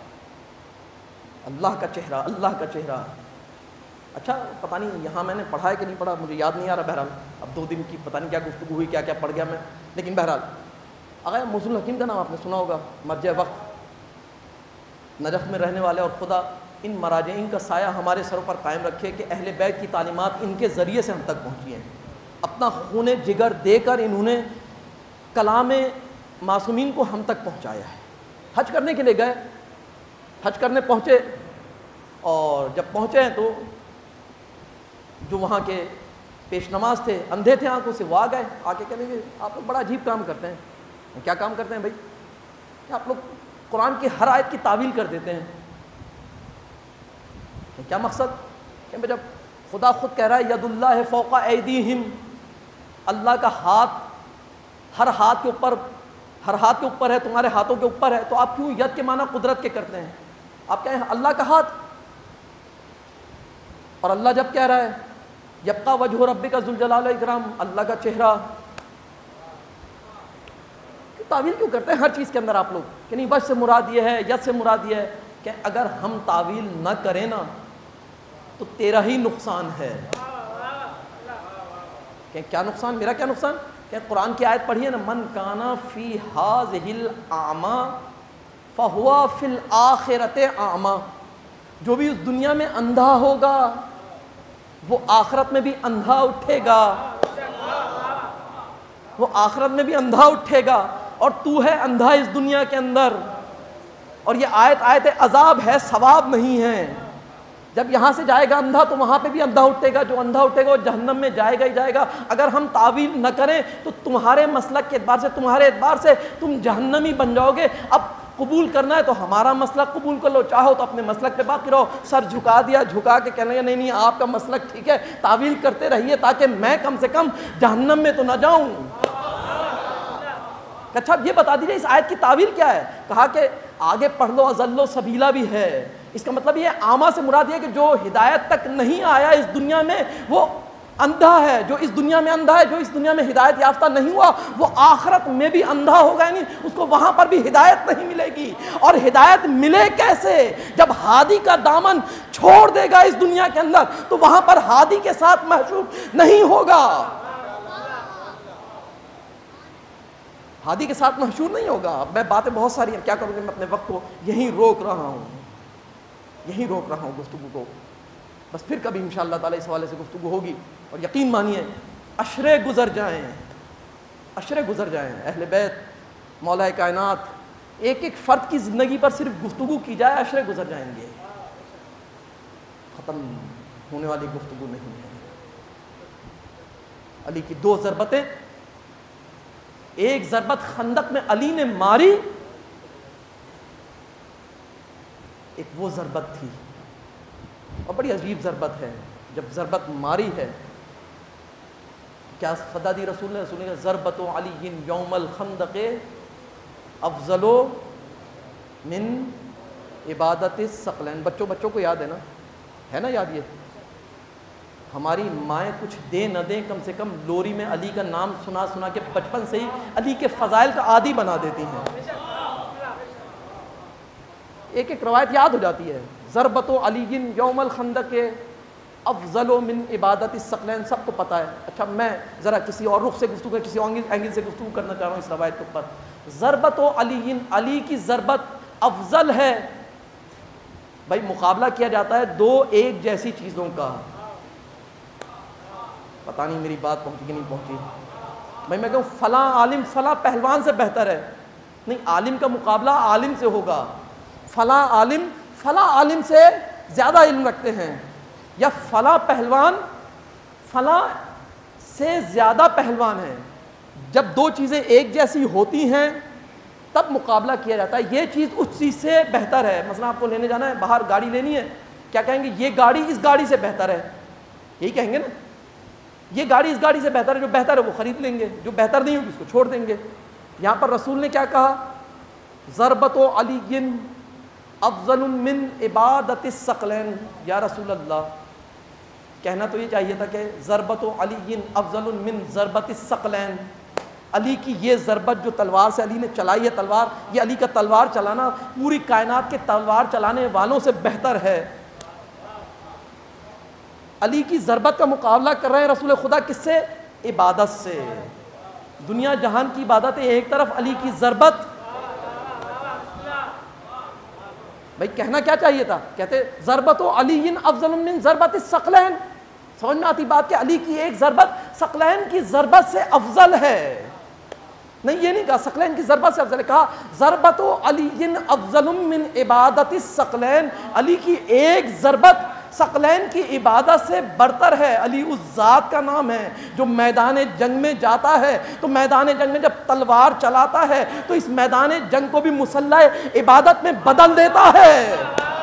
[SPEAKER 2] اللہ کا چہرہ، اللہ کا چہرہ۔ اچھا پتہ نہیں یہاں میں نے پڑھا ہے کہ نہیں پڑھا، مجھے یاد نہیں آ رہا، بہرحال اب دو دن کی پتہ نہیں کیا گفتگو ہوئی، کیا کیا پڑھ گیا میں، لیکن بہرحال اگر موزون الحکیم کا نام آپ نے سنا ہوگا، مرجع وقت، نجف میں رہنے والے، اور خدا ان مراجعین کا سایہ ہمارے سروں پر قائم رکھے کہ اہل بیت کی تعلیمات ان کے ذریعے سے ہم تک پہنچی ہیں۔ اپنا خون جگر دے کر انہوں نے کلام معصومین کو ہم تک پہنچایا ہے۔ حج کرنے کے لیے گئے، حج کرنے پہنچے، اور جب پہنچے ہیں تو جو وہاں کے پیش نماز تھے، اندھے تھے آنکھوں سے، وہ آ گئے، آ کے کہنے لگے آپ لوگ بڑا عجیب کام کرتے ہیں۔ کیا کام کرتے ہیں بھائی؟ کہ آپ لوگ قرآن کی ہر آیت کی تعویل کر دیتے ہیں۔ کہ کیا مقصد؟ کہ جب خدا خود کہہ رہا ہے ید اللہ فوق ایدیہم، اللہ کا ہاتھ ہر ہاتھ کے اوپر، ہر ہاتھ کے اوپر ہے، تمہارے ہاتھوں کے اوپر ہے، تو آپ کیوں ید کے معنی قدرت کے کرتے ہیں؟ آپ کہیں اللہ کا ہاتھ، اور اللہ جب کہہ رہا ہے یبقى وجہ ربک ذو الجلال والاکرام، اللہ کا چہرہ، تعویل کیوں کرتے ہیں ہر چیز کے اندر آپ لوگ؟ کہ نہیں وجہ سے مراد یہ ہے، ید سے مراد یہ ہے، کہ اگر ہم تعویل نہ کریں نا تو تیرا ہی نقصان ہے۔ کہ کیا نقصان؟ میرا کیا نقصان؟ کہ قرآن کی آیت پڑھیے نا، من کانا فی ہذہ الاعمی فہو فی الآخرۃ اعمی، جو بھی اس دنیا میں اندھا ہوگا وہ آخرت میں بھی اندھا اٹھے گا، وہ آخرت میں بھی اندھا اٹھے گا، اور تو ہے اندھا اس دنیا کے اندر۔ اور یہ آیت آیت عذاب ہے، ثواب نہیں ہے۔ جب یہاں سے جائے گا اندھا تو وہاں پہ بھی اندھا اٹھے گا، جو اندھا اٹھے گا وہ جہنم میں جائے گا ہی جائے گا۔ اگر ہم تعویل نہ کریں تو تمہارے مسلک کے اعتبار سے، تمہارے اعتبار سے تم جہنمی بن جاؤ گے۔ اب قبول کرنا ہے تو ہمارا مسلک قبول کر لو، چاہو تو اپنے مسلک پہ باقی رہو. سر جھکا دیا، جھکا کے کہنے لگے نہیں نہیں آپ کا مسلک ٹھیک ہے، تعویل کرتے رہیے تاکہ میں کم سے کم جہنم میں تو نہ جاؤں. اچھا یہ بتا دیجیے اس آیت کی تعویل کیا ہے؟ کہا کہ آگے پڑھ لو اضل و سبیلا بھی ہے. اس کا مطلب یہ عامہ سے مراد یہ کہ جو ہدایت تک نہیں آیا اس دنیا میں وہ اندھا ہے، جو اس دنیا میں اندھا ہے، جو اس دنیا میں ہدایت یافتہ نہیں ہوا وہ آخرت میں بھی اندھا ہوگا، یعنی اس کو وہاں پر بھی ہدایت نہیں ملے گی. اور ہدایت ملے کیسے؟ جب ہادی کا دامن چھوڑ دے گا اس دنیا کے اندر تو وہاں پر ہادی کے ساتھ محشور نہیں ہوگا، ہادی کے ساتھ محشور نہیں ہوگا. اب میں باتیں بہت ساری ہیں، کیا کروں گی، میں اپنے وقت کو یہیں روک رہا ہوں، یہیں روک رہا ہوں گفتگو کو. بس پھر کبھی انشاءاللہ تعالی اس حوالے سے گفتگو ہوگی. اور یقین مانیے عشرے گزر جائیں، عشرے گزر جائیں، اہل بیت مولا کائنات ایک ایک فرد کی زندگی پر صرف گفتگو کی جائے، عشرے گزر جائیں گے، ختم ہونے والی گفتگو نہیں ہے. علی کی دو ضربتیں، ایک ضربت خندق میں علی نے ماری، ایک وہ ضربت تھی اور بڑی عجیب ضربت ہے. جب ضربت ماری ہے کیا فدا دی رسول نے، رسول نے ضربت علی یوم الخندق افضل من عبادت الثقلین. بچوں بچوں کو یاد ہے نا، ہے نا یاد؟ یہ ہماری مائیں کچھ دیں نہ دیں کم سے کم لوری میں علی کا نام سنا سنا کے بچپن سے ہی علی کے فضائل کا عادی بنا دیتی ہیں، ایک ایک روایت یاد ہو جاتی ہے. ضربت علی یوم الخندق افضل من عبادت الثقلین، سب کو پتہ ہے. اچھا میں ذرا کسی اور رخ سے گفتگو، کسی اور اینگل سے گفتگو کرنا چاہ رہا ہوں اس روایت کے اوپر. ضربت علی، علی کی ضربت افضل ہے. بھائی مقابلہ کیا جاتا ہے دو ایک جیسی چیزوں کا. پتہ نہیں میری بات پہنچی کہ نہیں پہنچی. بھائی میں کہوں فلاں عالم فلاں پہلوان سے بہتر ہے، نہیں، عالم کا مقابلہ عالم سے ہوگا. فلاں عالم فلاں عالم سے زیادہ علم رکھتے ہیں، یا فلاں پہلوان فلاں سے زیادہ پہلوان ہیں. جب دو چیزیں ایک جیسی ہوتی ہیں تب مقابلہ کیا جاتا ہے، یہ چیز اس چیز سے بہتر ہے. مثلا آپ کو لینے جانا ہے، باہر گاڑی لینی ہے، کیا کہیں گے؟ یہ گاڑی اس گاڑی سے بہتر ہے، یہی کہیں گے نا. یہ گاڑی اس گاڑی سے بہتر ہے، جو بہتر ہے وہ خرید لیں گے، جو بہتر نہیں ہوگی اس کو چھوڑ دیں گے. یہاں پر رسول نے کیا کہا؟ ضربت علی افضل من عبادت الثقلین. یا رسول اللہ، کہنا تو یہ چاہیے تھا کہ ضربت علی افضل من ضربت الثقلین. علی کی یہ ضربت جو تلوار سے علی نے چلائی ہے، تلوار، یہ علی کا تلوار چلانا پوری کائنات کے تلوار چلانے والوں سے بہتر ہے. علی کی ضربت کا مقابلہ کر رہے ہیں رسول خدا کس سے؟ عبادت سے. دنیا جہان کی عبادت ہے ایک طرف، علی کی ضربت. بھائی کہنا کیا چاہیے تھا؟ کہتے ضربت علی افضل من ضربت الثقلین. سمجھ میں آتی بات کہ علی کی ایک ضربت ثقلین کی ضربت سے افضل ہے. نہیں، یہ نہیں کہا ثقلین کی ضربت سے افضل ہے، کہا ضربت علی افضل من عبادت الثقلین. علی کی ایک ضربت ثقلین کی عبادت سے برتر ہے. علی اس ذات کا نام ہے جو میدان جنگ میں جاتا ہے تو میدان جنگ میں جب تلوار چلاتا ہے تو اس میدان جنگ کو بھی مصلح عبادت میں بدل دیتا ہے.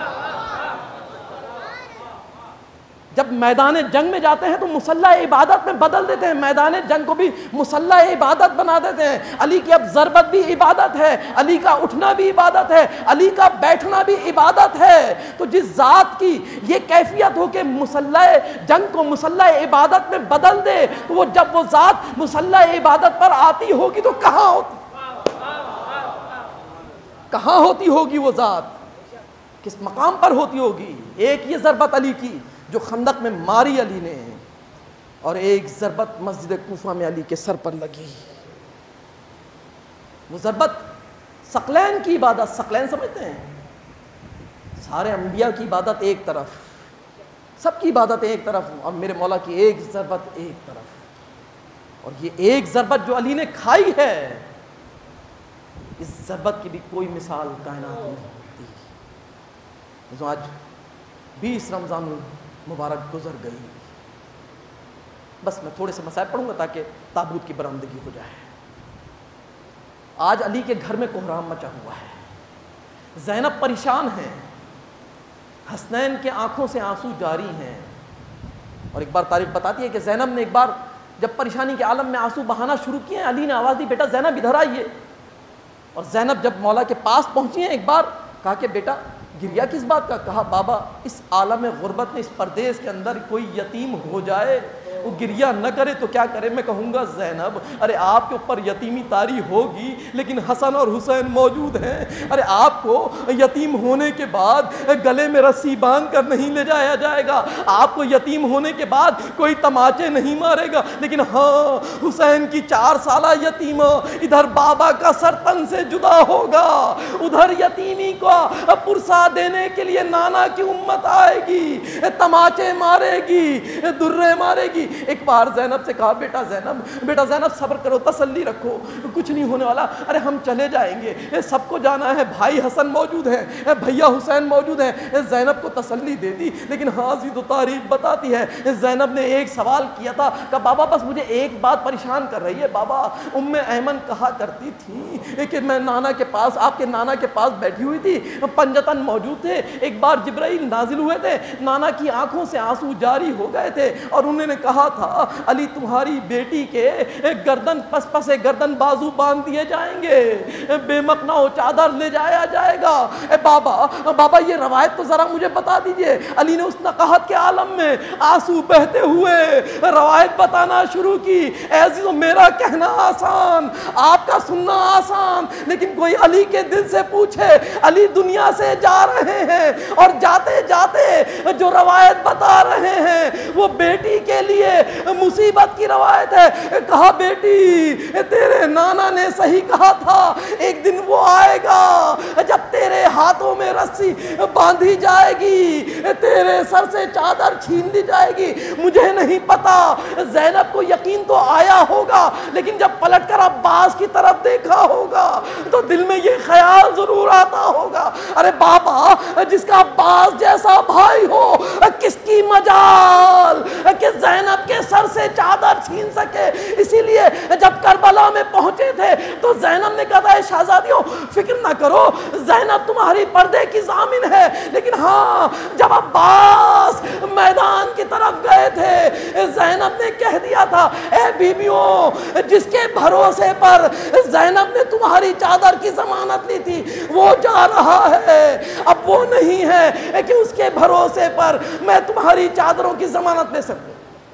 [SPEAKER 2] جب میدان جنگ میں جاتے ہیں تو مصلح عبادت میں بدل دیتے ہیں، میدان جنگ کو بھی مصلح عبادت بنا دیتے ہیں. علی کی اب ضربت بھی عبادت ہے، علی کا اٹھنا بھی عبادت ہے، علی کا بیٹھنا بھی عبادت ہے. تو جس ذات کی یہ کیفیت ہو کہ مصلح جنگ کو مصلح عبادت میں بدل دے، تو وہ جب وہ ذات مصلح عبادت پر آتی ہوگی تو کہاں ہوتی کہاں ہوتی ہوگی وہ ذات؟ کس مقام پر ہوتی ہوگی؟ ایک یہ ضربت علی کی جو خندق میں ماری علی نے، اور ایک ضربت مسجد کوفہ میں علی کے سر پر لگی. وہ ضربت ثقلین کی عبادت. ثقلین سمجھتے ہیں؟ سارے انبیاء کی عبادت ایک طرف، سب کی عبادت ایک طرف، اور میرے مولا کی ایک ضربت ایک طرف. اور یہ ایک ضربت جو علی نے کھائی ہے، اس ضربت کی بھی کوئی مثال کائنات میں نہیں ہوتی. آج بیس رمضان مبارک گزر گئی. بس میں تھوڑے سے مسائل پڑھوں گا تاکہ تابوت کی برآمدگی ہو جائے. آج علی کے گھر میں کوہرام مچا ہوا ہے. زینب پریشان ہیں، حسنین کے آنکھوں سے آنسو جاری ہیں. اور ایک بار تاریخ بتاتی ہے کہ زینب نے ایک بار جب پریشانی کے عالم میں آنسو بہانا شروع کیے، علی نے آواز دی بیٹا زینب ادھر آئیے. اور زینب جب مولا کے پاس پہنچی ہیں ایک بار کہا کہ بیٹا گریا کس بات کا؟ کہا بابا اس عالم غربت میں اس پردیس کے اندر کوئی یتیم ہو جائے وہ گریا نہ کرے تو کیا کرے؟ میں کہوں گا زینب ارے آپ کے اوپر یتیمی طاری ہوگی لیکن حسن اور حسین موجود ہیں. ارے آپ کو یتیم ہونے کے بعد گلے میں رسی باندھ کر نہیں لے جایا جائے گا، آپ کو یتیم ہونے کے بعد کوئی تماچے نہیں مارے گا، لیکن ہاں حسین کی چار سالہ یتیم ادھر بابا کا سر تن سے جدا ہوگا، ادھر یتیمی کو پرسا دینے کے لیے نانا کی امت آئے گی، تماچے مارے گی، درے مارے گی. ایک بار زینب سے کہا بیٹا زینب بیٹا زینب صبر کرو، تسلی رکھو، کچھ نہیں ہونے والا، ارے ہم چلے جائیں گے، سب کو جانا ہے، بھائی حسن موجود ہیں، بھیا حسین موجود ہیں. زینب کو تسلی دے دی. لیکن ہاں زید و تاریخ بتاتی ہے زینب نے ایک سوال کیا تھا کہ بابا بس مجھے ایک بات پریشان کر رہی ہے. بابا ام ایمن کہا کرتی تھی کہ میں نانا کے پاس آپ کے نانا کے پاس بیٹھی ہوئی تھی، پنجتن موجود تھے، ایک بار جبرائیل نازل ہوئے تھے، نانا کی آنکھوں سے آنسو جاری ہو گئے تھے اور انہوں نے کہا تھا علی تمہاری بیٹی کے گردن پس پس گردن بازو باندھ دیے جائیں گے، بے مقنا و چادر لے جایا جائے گا. اے بابا بابا یہ روایت تو ذرا مجھے بتا دیجئے. علی نے اس نقاہت کے عالم میں آنسو بہتے ہوئے روایت بتانا شروع کی. اے عزیزو میرا کہنا آسان، آپ کا سننا آسان، لیکن کوئی علی کے دل سے پوچھے علی دنیا سے جا رہے ہیں اور جاتے جاتے جو روایت بتا رہے ہیں وہ بیٹی کے لیے مصیبت کی روایت ہے. کہا بیٹی تیرے نانا نے صحیح کہا تھا، ایک دن وہ آئے گا جب تیرے ہاتھوں میں رسی باندھی جائے گی، تیرے سر سے چادر چھین دی جائے گی. مجھے نہیں پتا زینب کو یقین تو آیا ہوگا لیکن جب پلٹ کر عباس کی طرف دیکھا ہوگا تو دل میں یہ خیال ضرور آتا ہوگا ارے بابا جس کا عباس جیسا بھائی ہو کس کی مجال کہ زینب کے سر سے چادر چھین سکے. اسی لیے جب کربلا میں پہنچے تھے تو زینب نے کہا تھا شہزادیوں فکر نہ کرو، زینب تمہاری پردے کی ضامن ہے. لیکن ہاں جب عباس میدان کی طرف گئے تھے زینب نے کہہ دیا تھا اے بیویوں جس کے بھروسے پر زینب نے تمہاری چادر کی ضمانت لی تھی وہ جا رہا ہے، اب وہ نہیں ہے کہ اس کے بھروسے پر میں تمہاری چادروں کی ضمانت لے سکوں.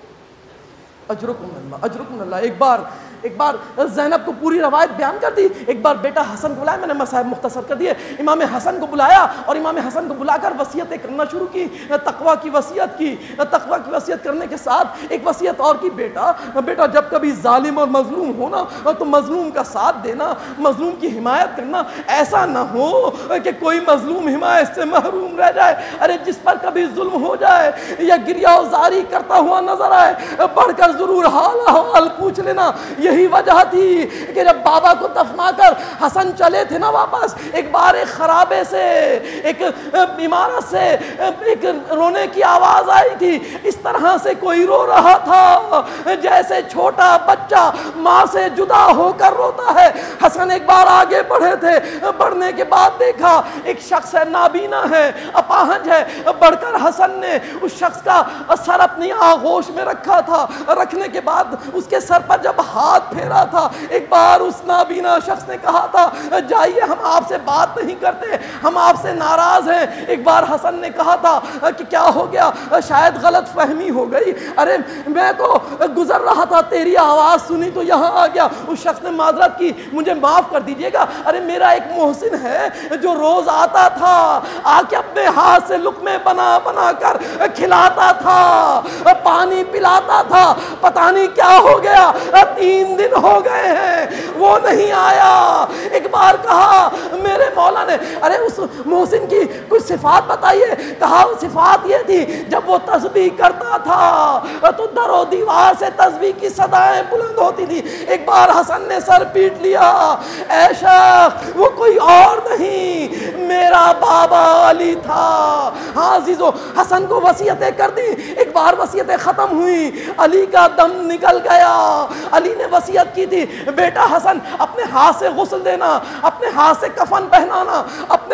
[SPEAKER 2] اجرکم اللہ اجرکم اللہ. ایک بار ایک بار زینب کو پوری روایت بیان کر دی. ایک بار بیٹا حسن کو بلایا، میں نے مسائل مختصر کر دیے. امام حسن کو بلایا اور امام حسن کو بلا کر وصیتیں کرنا شروع کی، تقویٰ کی وصیت کی. تقویٰ کی وصیت کرنے کے ساتھ ایک وصیت اور کی، بیٹا بیٹا جب کبھی ظالم اور مظلوم ہونا تو مظلوم کا ساتھ دینا، مظلوم کی حمایت کرنا. ایسا نہ ہو کہ کوئی مظلوم حمایت سے محروم رہ جائے. ارے جس پر کبھی ظلم ہو جائے یا گریہ و زاری کرتا ہوا نظر آئے بڑھ کر ضرور حال حال پوچھ لینا. یہی وجہ تھی کہ جب بابا کو دفنا کر حسن چلے تھے نا واپس، ایک بار ایک خرابے سے ایک عمارت سے ایک رونے کی آواز آئی تھی. اس طرح سے کوئی رو رہا تھا جیسے چھوٹا بچہ ماں سے جدا ہو کر روتا ہے. حسن ایک بار آگے بڑھے تھے، بڑھنے کے بعد دیکھا ایک شخص ہے، نابینا ہے، اپاہج ہے. بڑھ کر حسن نے اس شخص کا سر اپنی آغوش میں رکھا تھا. رکھنے کے بعد اس کے سر پر جب ہاتھ پھیرا تھا ایک بار اس نابینا شخص نے کہا تھا جائیے ہم آپ سے بات نہیں کرتے، ہم آپ سے ناراض ہیں. ایک بار حسن نے کہا تھا کہ کیا ہو گیا؟ شاید غلط فہمی ہو گئی، ارے میں تو گزر رہا تھا تیری آواز سنی تو یہاں آ گیا. اس شخص نے معذرت کی، مجھے معاف کر دیجئے گا، ارے میرا ایک محسن ہے جو روز آتا تھا آ کے اپنے ہاتھ سے لقمے بنا بنا کر کھلاتا تھا، پانی پلاتا تھا. پتہ نہیں کیا ہو گیا، تین دن ہو گئے ہیں وہ نہیں آیا. ایک بار کہا میرے مولا نے ارے اس محسن کی کچھ صفات بتائیے. کہا صفات یہ تھی جب وہ تسبیح کرتا تھا تو در و دیوار سے تسبیح کی صدایں بلند ہوتی تھی. ایک بار حسن نے سر پیٹ لیا، اے شیخ وہ کوئی اور نہیں میرا بابا علی تھا. ہاں عزیزو حسن کو وصیتیں کر دی. ایک بار وصیتیں ختم ہوئی، علی کا دم نکل گیا. علی نے وصیت کی تھی بیٹا حسن اپنے ہاتھ سے غسل دینا، اپنے ہاتھ سے کفن پہنانا، اپنے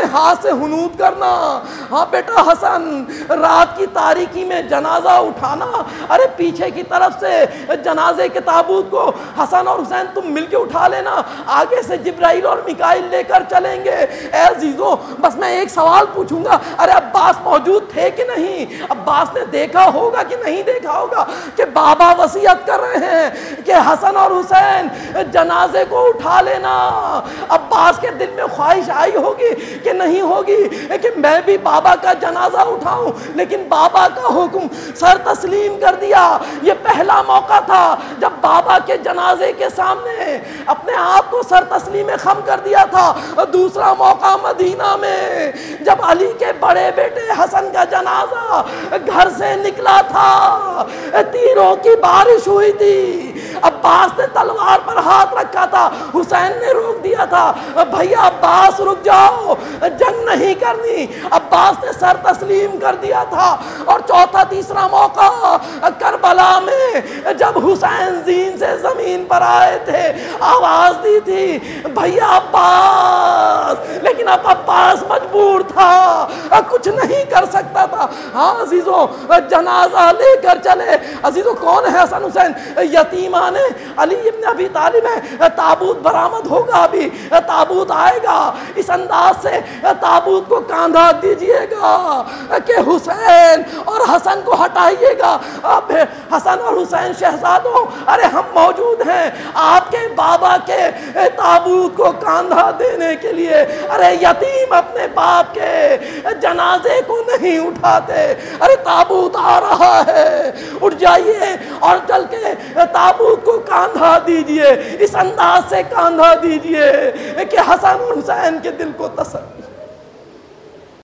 [SPEAKER 2] ہاتھ سے ہنود کرنا، ہاں بیٹا حسن رات کی تاریکی میں جنازہ اٹھانا، ارے پیچھے کی طرف سے جنازے کے تابوت کو حسن اور حسین تم مل کے اٹھا لینا، آگے سے جبرائیل اور میکائیل لے کر چلیں گے۔ اے عزیزو بس میں ایک سوال پوچھوں گا، ارے عباس موجود تھے کہ نہیں؟ عباس نے دیکھا ہوگا کہ نہیں دیکھا ہوگا کہ بابا وصیت کر رہے ہیں کہ حسن اور حسین جنازے کو اٹھا لینا؟ عباس کے دل میں خواہش آئی ہوگی کہ نہیں ہوگی کہ میں بھی بابا کا جنازہ اٹھاؤں، لیکن بابا کا حکم سر تسلیم کر دیا۔ یہ پہلا موقع تھا جب بابا کے جنازے کے سامنے اپنے آپ کو سر تسلیم خم کر دیا تھا۔ دوسرا موقع مدینہ میں جب علی کے بڑے بیٹے حسن کا جنازہ گھر سے نکلا تھا، تیروں کی بارش ہوئی تھی، عباس نے تلوار پر ہاتھ رکھا تھا، حسین نے روک دیا تھا، بھیا عباس رک جاؤ، جنگ نہیں کرنی۔ عباس نے سر تسلیم کر دیا تھا۔ اور چوتھا تیسرا موقع کربلا میں جب حسین زین سے زمین پر آئے تھے، آواز دی تھی بھیا عباس، لیکن اب عباس مجبور تھا، کچھ نہیں کر سکتا تھا۔ ہاں عزیزوں جنازہ لے کر چلے۔ عزیزوں کون ہے حسن حسین؟ یتیمان علی ابن ابی طالب ہے۔ تابوت برآمد ہوگا، ابھی تابوت آئے گا، اس انداز سے تابوت کو کاندھا دیجئے گا کہ حسین اور حسن کو ہٹائیے گا۔ اب حسن اور حسین شہزادوں، ارے ہم موجود ہیں آپ کے بابا کے تابوت کو کاندھا دینے کے لیے۔ ارے یتیم اپنے باپ کے جنازے کو نہیں اٹھاتے۔ ارے تابوت آ رہا ہے، اٹھ جائیے اور چل کے تابوت کو کاندھا دیجئے، اس انداز سے کاندھا دیجئے کہ حسن اور حسین کے دل کو تسلی